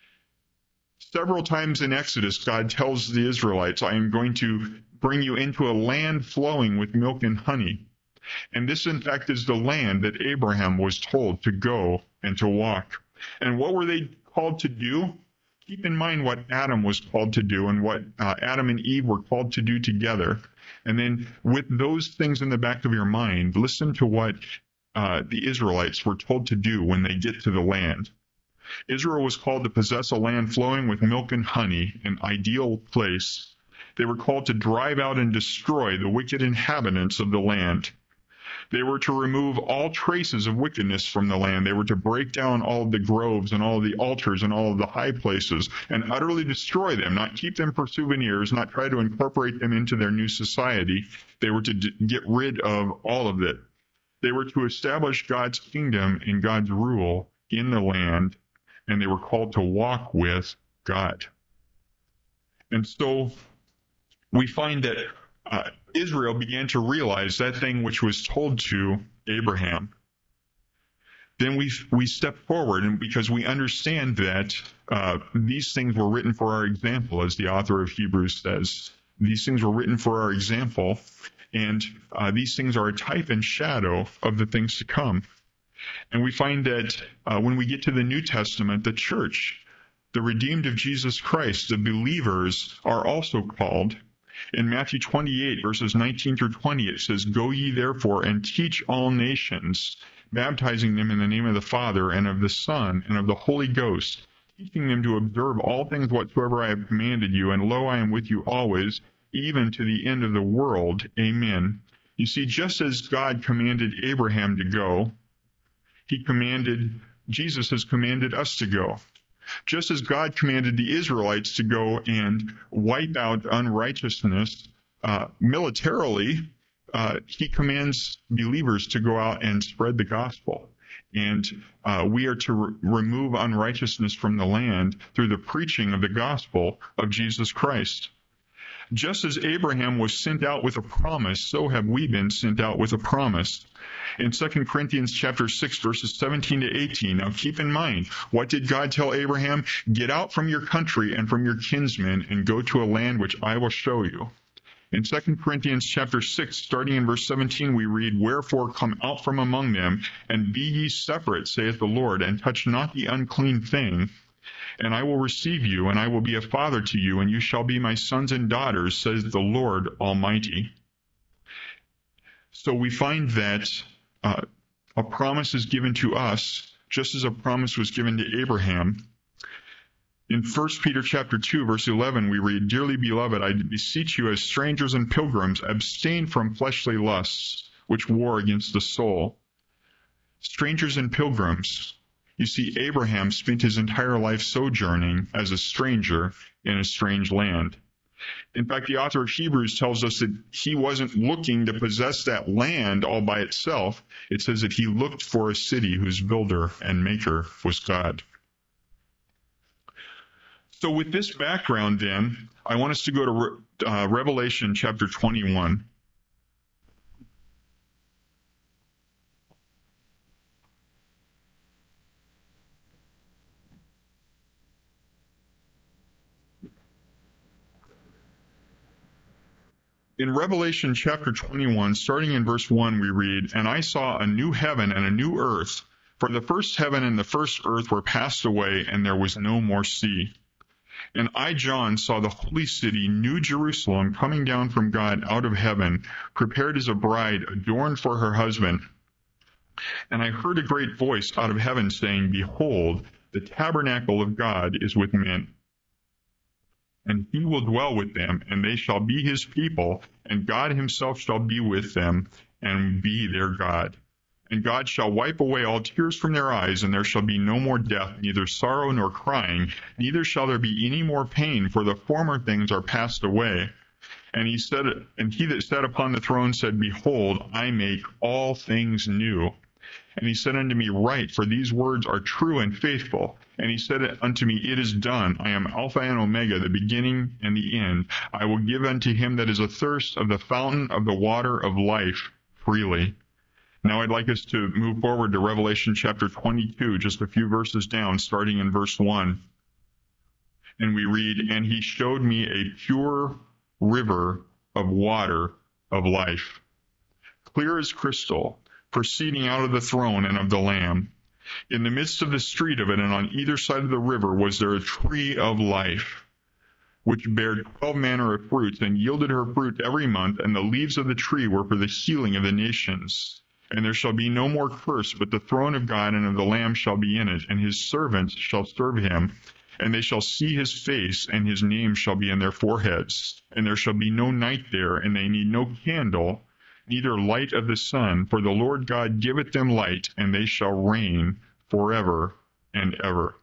Several times in Exodus, God tells the Israelites, I am going to bring you into a land flowing with milk and honey. And this, in fact, is the land that Abraham was told to go and to walk. And what were they called to do? Keep in mind what Adam was called to do and what uh, Adam and Eve were called to do together. And then with those things in the back of your mind, listen to what uh, the Israelites were told to do when they get to the land. Israel was called to possess a land flowing with milk and honey, an ideal place. They were called to drive out and destroy the wicked inhabitants of the land. They were to remove all traces of wickedness from the land. They were to break down all of the groves and all of the altars and all of the high places and utterly destroy them, not keep them for souvenirs, not try to incorporate them into their new society. They were to d- get rid of all of it. They were to establish God's kingdom and God's rule in the land, and they were called to walk with God. And so we find that uh, Israel began to realize that thing which was told to Abraham. then we we step forward, and because we understand that uh, these things were written for our example, as the author of Hebrews says. These things were written for our example, and uh, these things are a type and shadow of the things to come. And we find that uh, when we get to the New Testament, the church, the redeemed of Jesus Christ, the believers, are also called. In Matthew twenty-eight, verses nineteen through twenty, it says, "Go ye therefore and teach all nations, baptizing them in the name of the Father and of the Son and of the Holy Ghost, teaching them to observe all things whatsoever I have commanded you, and lo, I am with you always, even to the end of the world. Amen." You see, just as God commanded Abraham to go, he commanded, Jesus has commanded us to go. Just as God commanded the Israelites to go and wipe out unrighteousness uh, militarily, uh, he commands believers to go out and spread the gospel. And uh, we are to re- remove unrighteousness from the land through the preaching of the gospel of Jesus Christ. Just as Abraham was sent out with a promise, so have we been sent out with a promise. In Second Corinthians chapter six, verses seventeen to eighteen, now keep in mind, what did God tell Abraham? Get out from your country and from your kinsmen and go to a land which I will show you. In Second Corinthians chapter six, starting in verse seventeen, we read, "Wherefore come out from among them, and be ye separate, saith the Lord, and touch not the unclean thing. And I will receive you, and I will be a father to you, and you shall be my sons and daughters, says the Lord Almighty." So we find that uh, a promise is given to us, just as a promise was given to Abraham. In First Peter chapter two, verse eleven, we read, "Dearly beloved, I beseech you as strangers and pilgrims, abstain from fleshly lusts, which war against the soul." Strangers and pilgrims. You see, Abraham spent his entire life sojourning as a stranger in a strange land. In fact, the author of Hebrews tells us that he wasn't looking to possess that land all by itself. It says that he looked for a city whose builder and maker was God. So with this background, then, I want us to go to uh, Revelation chapter twenty-one. In Revelation chapter twenty-one, starting in verse one, we read, "And I saw a new heaven and a new earth, for the first heaven and the first earth were passed away, and there was no more sea. And I, John, saw the holy city, New Jerusalem, coming down from God out of heaven, prepared as a bride adorned for her husband. And I heard a great voice out of heaven saying, Behold, the tabernacle of God is with men. And he will dwell with them, and they shall be his people, and God himself shall be with them, and be their God. And God shall wipe away all tears from their eyes, and there shall be no more death, neither sorrow nor crying, neither shall there be any more pain, for the former things are passed away. And he said, and he that sat upon the throne said, Behold, I make all things new. And he said unto me, Write, for these words are true and faithful. And he said unto me, It is done. I am Alpha and Omega, the beginning and the end. I will give unto him that is athirst of the fountain of the water of life freely. Now I'd like us to move forward to Revelation chapter twenty-two, just a few verses down, starting in verse one. And we read, And he showed me a pure river of water of life, clear as crystal, proceeding out of the throne and of the Lamb. In the midst of the street of it, and on either side of the river, was there a tree of life, which bare twelve manner of fruits, and yielded her fruit every month, and the leaves of the tree were for the healing of the nations. And there shall be no more curse, but the throne of God and of the Lamb shall be in it, and his servants shall serve him. And they shall see his face, and his name shall be in their foreheads. And there shall be no night there, and they need no candle, neither light of the sun, for the Lord God giveth them light, and they shall reign forever and ever.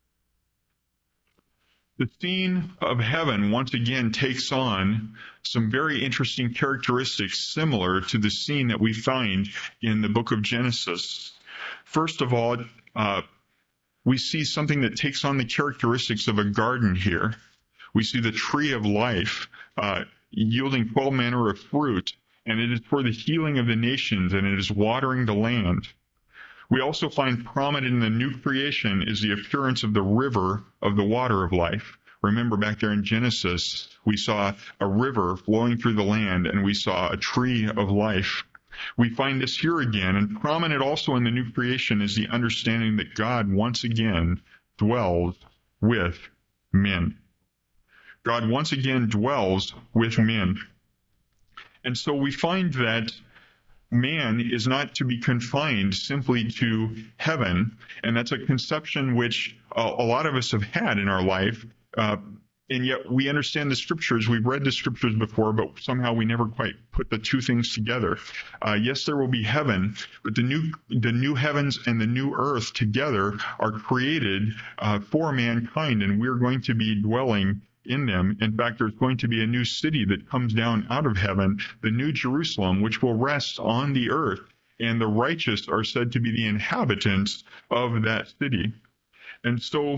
The scene of heaven once again takes on some very interesting characteristics similar to the scene that we find in the book of Genesis. First of all, uh, we see something that takes on the characteristics of a garden here. We see the tree of life uh, yielding twelve manner of fruit, and it is for the healing of the nations, and it is watering the land. We also find prominent in the new creation is the appearance of the river of the water of life. Remember back there in Genesis, we saw a river flowing through the land, and we saw a tree of life. We find this here again, and prominent also in the new creation is the understanding that God once again dwells with men. God once again dwells with men. And so we find that man is not to be confined simply to heaven, and that's a conception which a, a lot of us have had in our life, uh, and yet we understand the scriptures. We've read the scriptures before, but somehow we never quite put the two things together. Uh, yes, there will be heaven, but the new the new heavens and the new earth together are created uh, for mankind, and we're going to be dwelling in them. In fact, there's going to be a new city that comes down out of heaven, the New Jerusalem, which will rest on the earth, and the righteous are said to be the inhabitants of that city. And so,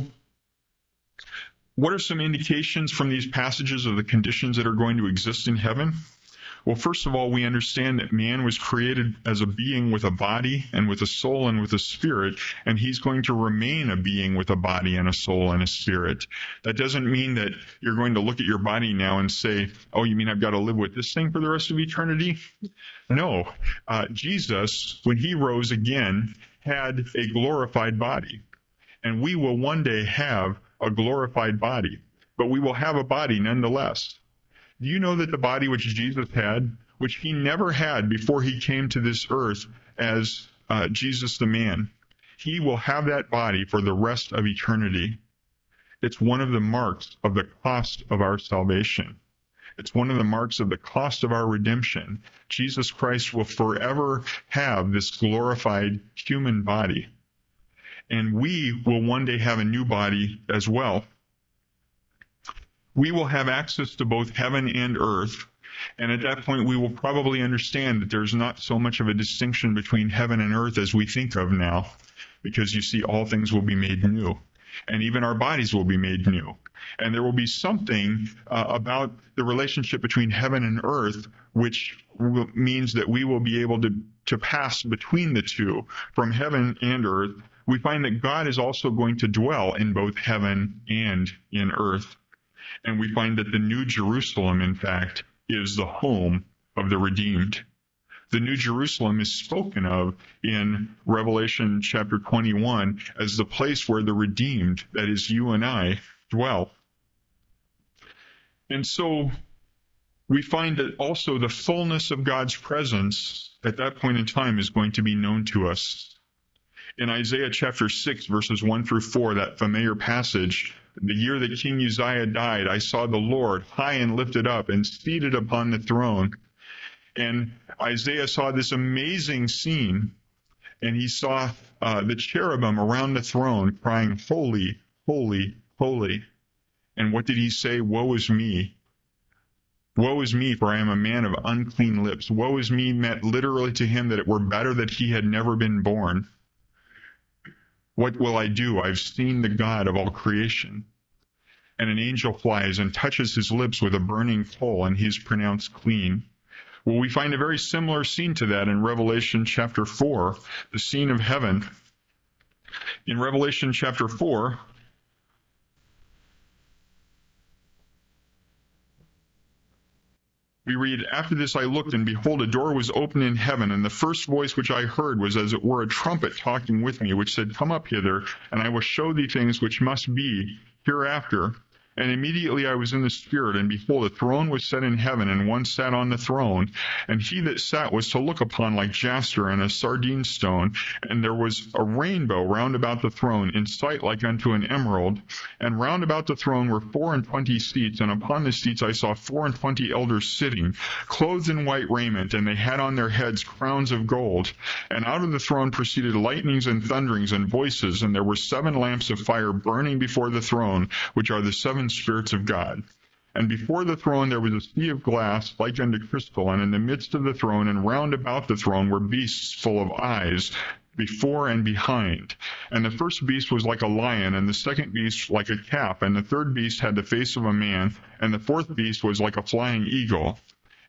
what are some indications from these passages of the conditions that are going to exist in heaven? Well, first of all, we understand that man was created as a being with a body and with a soul and with a spirit, and he's going to remain a being with a body and a soul and a spirit. That doesn't mean that you're going to look at your body now and say, oh, you mean I've got to live with this thing for the rest of eternity? No. Uh, Jesus, when he rose again, had a glorified body, and we will one day have a glorified body, but we will have a body nonetheless. Do you know that the body which Jesus had, which he never had before he came to this earth as uh, Jesus the man, he will have that body for the rest of eternity. It's one of the marks of the cost of our salvation. It's one of the marks of the cost of our redemption. Jesus Christ will forever have this glorified human body. And we will one day have a new body as well. We will have access to both heaven and earth. And at that point, we will probably understand that there's not so much of a distinction between heaven and earth as we think of now, because you see, all things will be made new. And even our bodies will be made new. And there will be something uh, about the relationship between heaven and earth, which will, means that we will be able to, to pass between the two, from heaven and earth. We find that God is also going to dwell in both heaven and in earth. And we find that the New Jerusalem, in fact, is the home of the redeemed. The New Jerusalem is spoken of in Revelation chapter twenty-one as the place where the redeemed, that is you and I, dwell. And so we find that also the fullness of God's presence at that point in time is going to be known to us. In Isaiah chapter six, verses one through four, that familiar passage, the year that King Uzziah died, I saw the Lord high and lifted up and seated upon the throne. And Isaiah saw this amazing scene, and he saw uh, the cherubim around the throne crying, holy, holy, holy. And what did he say? Woe is me. Woe is me, for I am a man of unclean lips. Woe is me meant literally to him that it were better that he had never been born. What will I do? I've seen the God of all creation. And an angel flies and touches his lips with a burning coal, and he is pronounced clean. Well, we find a very similar scene to that in Revelation chapter four, the scene of heaven. In Revelation chapter four, we read, after this I looked, and behold, a door was opened in heaven, and the first voice which I heard was as it were a trumpet talking with me, which said, come up hither, and I will show thee things which must be hereafter. And immediately I was in the Spirit, and behold, a throne was set in heaven, and one sat on the throne. And he that sat was to look upon like jasper and a sardine stone. And there was a rainbow round about the throne, in sight like unto an emerald. And round about the throne were four and twenty seats, and upon the seats I saw four and twenty elders sitting, clothed in white raiment, and they had on their heads crowns of gold. And out of the throne proceeded lightnings and thunderings and voices, and there were seven lamps of fire burning before the throne, which are the seven spirits of God. And before the throne there was a sea of glass like unto crystal, and in the midst of the throne and round about the throne were beasts full of eyes, before and behind. And the first beast was like a lion, and the second beast like a calf, and the third beast had the face of a man, and the fourth beast was like a flying eagle.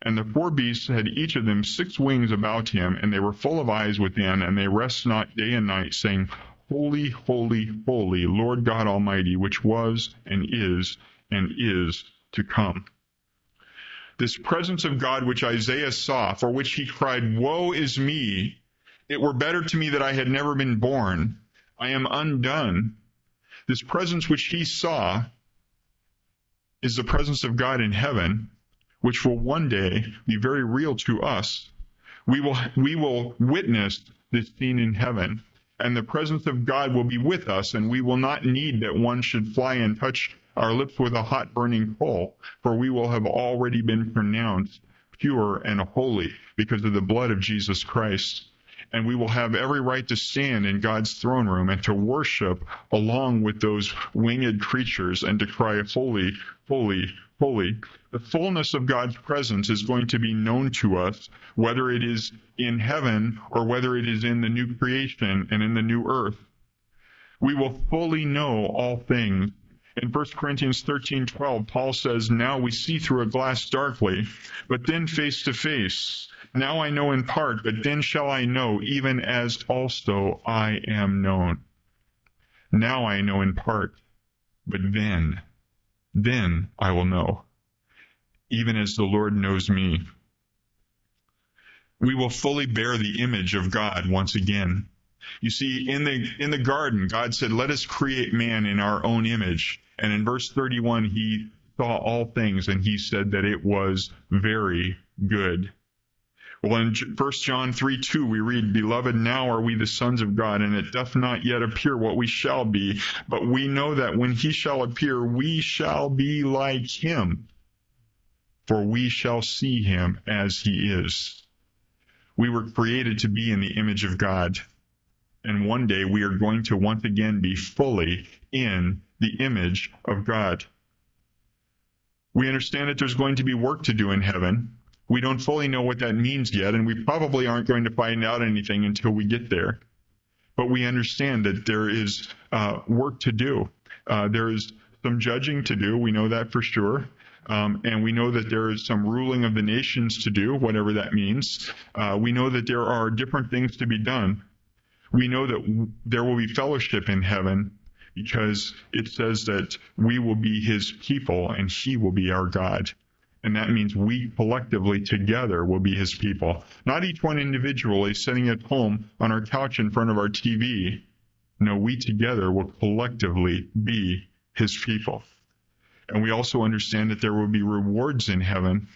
And the four beasts had each of them six wings about him, and they were full of eyes within, and they rest not day and night, saying, Holy, holy, holy, Lord God Almighty, which was and is and is to come. This presence of God which Isaiah saw, for which he cried, Woe is me! It were better to me that I had never been born. I am undone. This presence which he saw is the presence of God in heaven, which will one day be very real to us. We will, we will witness this scene in heaven, and the presence of God will be with us, and we will not need that one should fly and touch our lips with a hot burning coal, for we will have already been pronounced pure and holy because of the blood of Jesus Christ. And we will have every right to stand in God's throne room and to worship along with those winged creatures and to cry, Holy, holy, holy. The fullness of God's presence is going to be known to us, whether it is in heaven or whether it is in the new creation and in the new earth. We will fully know all things. In First Corinthians thirteen twelve, Paul says, Now we see through a glass darkly, but then face to face. Now I know in part, but then shall I know, even as also I am known. Now I know in part, but then, then I will know, even as the Lord knows me. We will fully bear the image of God once again. You see, in the in the garden, God said, Let us create man in our own image. And in verse thirty-one, he saw all things, and he said that it was very good. Well, in First John three two, we read, Beloved, now are we the sons of God, and it doth not yet appear what we shall be. But we know that when he shall appear, we shall be like him, for we shall see him as he is. We were created to be in the image of God. And one day we are going to once again be fully in the image of God. We understand that there's going to be work to do in heaven. We don't fully know what that means yet, and we probably aren't going to find out anything until we get there. But we understand that there is uh, work to do. Uh, there is some judging to do. We know that for sure. Um, and we know that there is some ruling of the nations to do, whatever that means. Uh, we know that there are different things to be done. We know that there will be fellowship in heaven because it says that we will be his people and he will be our God. And that means we collectively together will be his people. Not each one individually sitting at home on our couch in front of our T V. No, we together will collectively be his people. And we also understand that there will be rewards in heaven,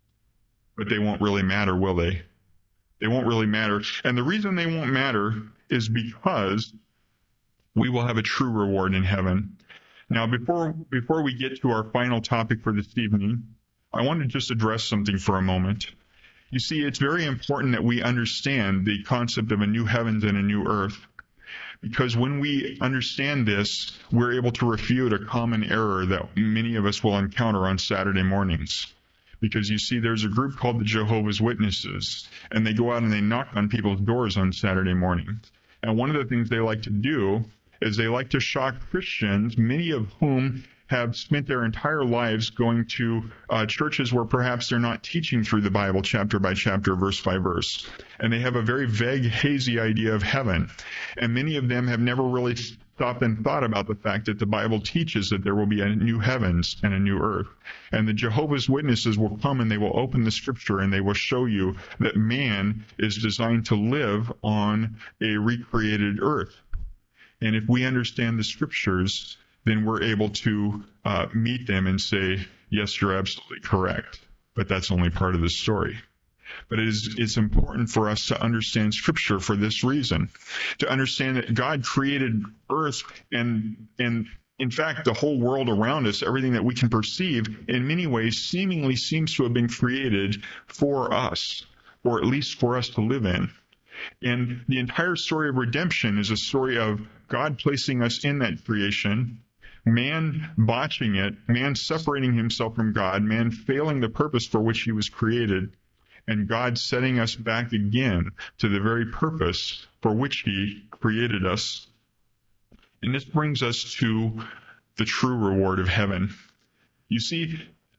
but they won't really matter, will they? They won't really matter. And the reason they won't matter is because we will have a true reward in heaven. Now, before before we get to our final topic for this evening, I want to just address something for a moment. You see, it's very important that we understand the concept of a new heavens and a new earth, because when we understand this, we're able to refute a common error that many of us will encounter on Saturday mornings. Because you see, there's a group called the Jehovah's Witnesses, and they go out and they knock on people's doors on Saturday mornings. And one of the things they like to do is they like to shock Christians, many of whom have spent their entire lives going to uh, churches where perhaps they're not teaching through the Bible chapter by chapter, verse by verse. And they have a very vague, hazy idea of heaven. And many of them have never really stopped and thought about the fact that the Bible teaches that there will be a new heavens and a new earth. And the Jehovah's Witnesses will come and they will open the scripture and they will show you that man is designed to live on a recreated earth. And if we understand the scriptures, then we're able to uh, meet them and say, yes, you're absolutely correct. But that's only part of the story. But it is, it's important for us to understand Scripture for this reason, to understand that God created earth and, and in fact, the whole world around us, everything that we can perceive, in many ways seemingly seems to have been created for us, or at least for us to live in. And the entire story of redemption is a story of God placing us in that creation, man botching it, man separating himself from God, man failing the purpose for which he was created, and God setting us back again to the very purpose for which he created us. And this brings us to the true reward of heaven. You see,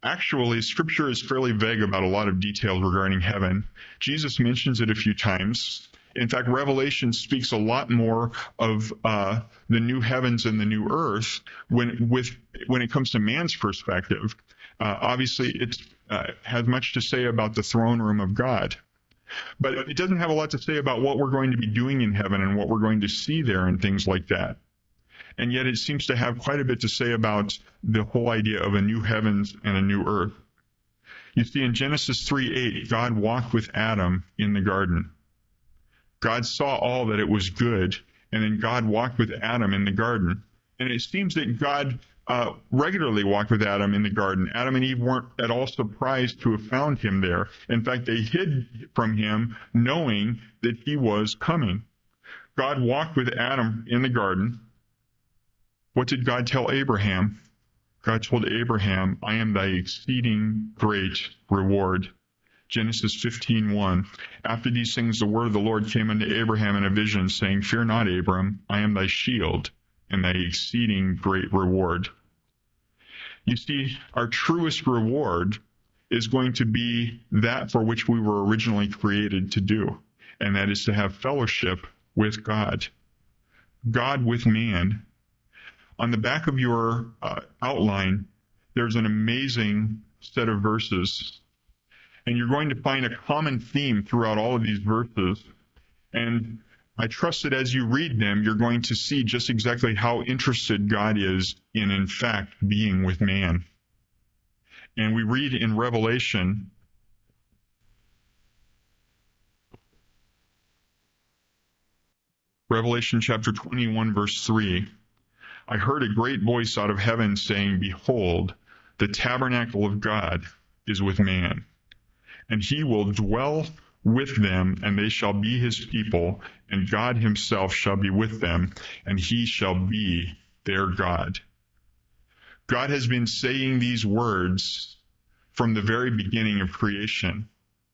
Actually, Scripture is fairly vague about a lot of details regarding heaven. Jesus mentions it a few times. In fact, Revelation speaks a lot more of uh, the new heavens and the new earth when, with, when it comes to man's perspective. Uh, obviously, it uh, has much to say about the throne room of God. But it doesn't have a lot to say about what we're going to be doing in heaven and what we're going to see there and things like that. And yet it seems to have quite a bit to say about the whole idea of a new heavens and a new earth. You see, in Genesis three eight, God walked with Adam in the garden. God saw all that it was good, and then God walked with Adam in the garden. And it seems that God uh, regularly walked with Adam in the garden. Adam and Eve weren't at all surprised to have found him there. In fact, they hid from him knowing that he was coming. God walked with Adam in the garden. What did God tell Abraham? God told Abraham, I am thy exceeding great reward. Genesis fifteen one. After these things, the word of the Lord came unto Abraham in a vision, saying, Fear not, Abram, I am thy shield and thy exceeding great reward. You see, our truest reward is going to be that for which we were originally created to do, and that is to have fellowship with God. God with man. On the back of your uh, outline, there's an amazing set of verses. And you're going to find a common theme throughout all of these verses. And I trust that as you read them, you're going to see just exactly how interested God is in, in fact, being with man. And we read in Revelation, Revelation chapter twenty-one, verse three, I heard a great voice out of heaven saying, Behold, the tabernacle of God is with man, and he will dwell with them, and they shall be his people, and God himself shall be with them, and he shall be their God. God has been saying these words from the very beginning of creation.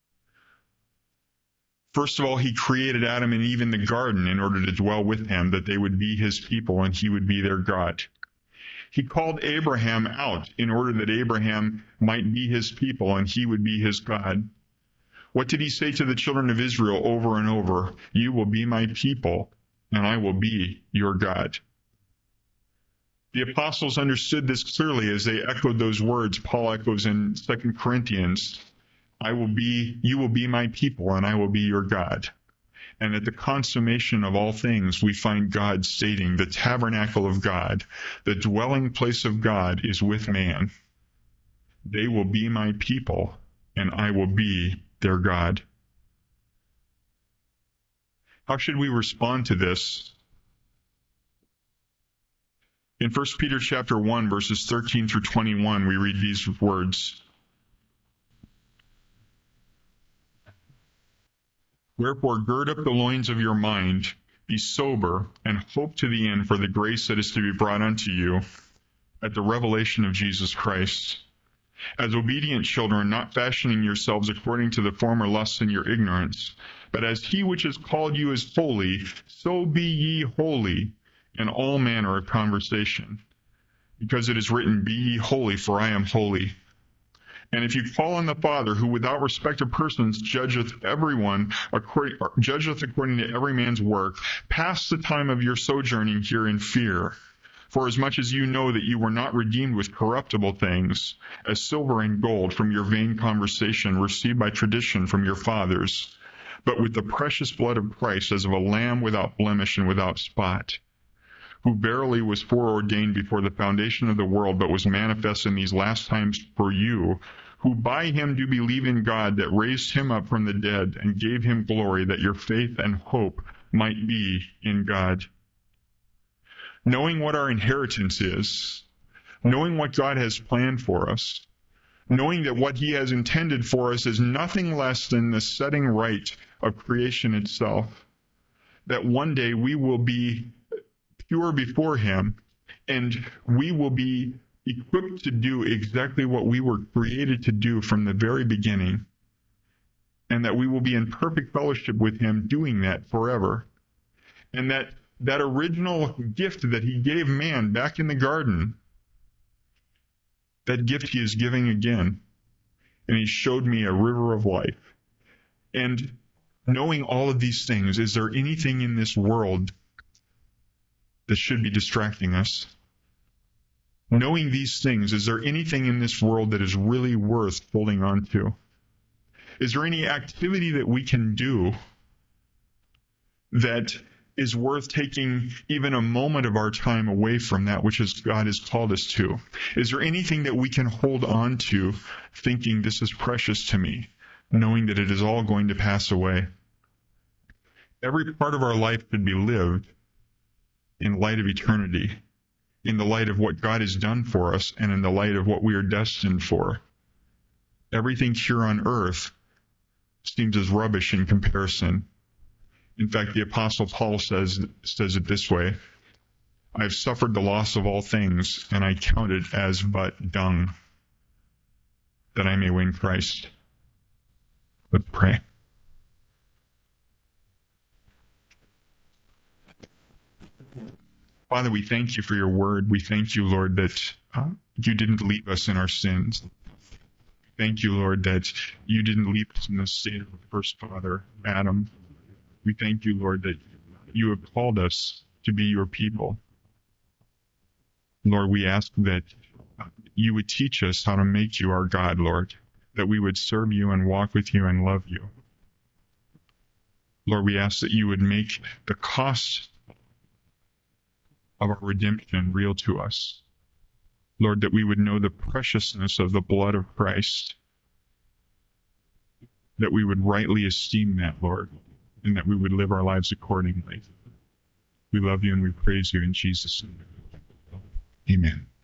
First of all, he created Adam and Eve in the garden in order to dwell with him, that they would be his people and he would be their God. He called Abraham out in order that Abraham might be his people and he would be his God. What did he say to the children of Israel over and over? You will be my people and I will be your God. The apostles understood this clearly as they echoed those words Paul echoes in Second Corinthians. I will be, you will be my people, and I will be your God. And at the consummation of all things, we find God stating, the tabernacle of God, the dwelling place of God is with man. They will be my people, and I will be their God. How should we respond to this? In First Peter chapter one, verses thirteen through twenty-one, we read these words. Wherefore gird up the loins of your mind, be sober, and hope to the end for the grace that is to be brought unto you at the revelation of Jesus Christ. As obedient children, not fashioning yourselves according to the former lusts in your ignorance, but as he which has called you is holy, so be ye holy in all manner of conversation. Because it is written, Be ye holy, for I am holy. And if you call on the Father, who without respect of persons judgeth everyone, according, judgeth according to every man's work, pass the time of your sojourning here in fear. For as much as you know that you were not redeemed with corruptible things, as silver and gold from your vain conversation received by tradition from your fathers, but with the precious blood of Christ as of a lamb without blemish and without spot, who verily was foreordained before the foundation of the world, but was manifest in these last times for you, who by him do believe in God, that raised him up from the dead, and gave him glory, that your faith and hope might be in God. Knowing what our inheritance is, knowing what God has planned for us, knowing that what he has intended for us is nothing less than the setting right of creation itself, that one day we will be pure before him, and we will be equipped to do exactly what we were created to do from the very beginning, and that we will be in perfect fellowship with him doing that forever. And that that original gift that he gave man back in the garden, That gift he is giving again. And he showed me a river of life. And knowing all of these things, is there anything in this world that should be distracting us? Knowing these things, is there anything in this world that is really worth holding on to? Is there any activity that we can do that is worth taking even a moment of our time away from that which is God has called us to? Is there anything that we can hold on to thinking this is precious to me, knowing that it is all going to pass away? Every part of our life should be lived in light of eternity, in the light of what God has done for us, and in the light of what we are destined for. Everything here on earth seems as rubbish in comparison. In fact, the Apostle Paul says, says it this way: I have suffered the loss of all things, and I count it as but dung, that I may win Christ. Let's pray. Father, we thank you for your word. We thank you, Lord, that uh, you didn't leave us in our sins. Thank you, Lord, that you didn't leave us in the state of the first father, Adam. We thank you, Lord, that you have called us to be your people. Lord, we ask that you would teach us how to make you our God, Lord, that we would serve you and walk with you and love you. Lord, we ask that you would make the cost of our redemption real to us. Lord, that we would know the preciousness of the blood of Christ, that we would rightly esteem that, Lord, and that we would live our lives accordingly. We love you and we praise you in Jesus' name. Amen.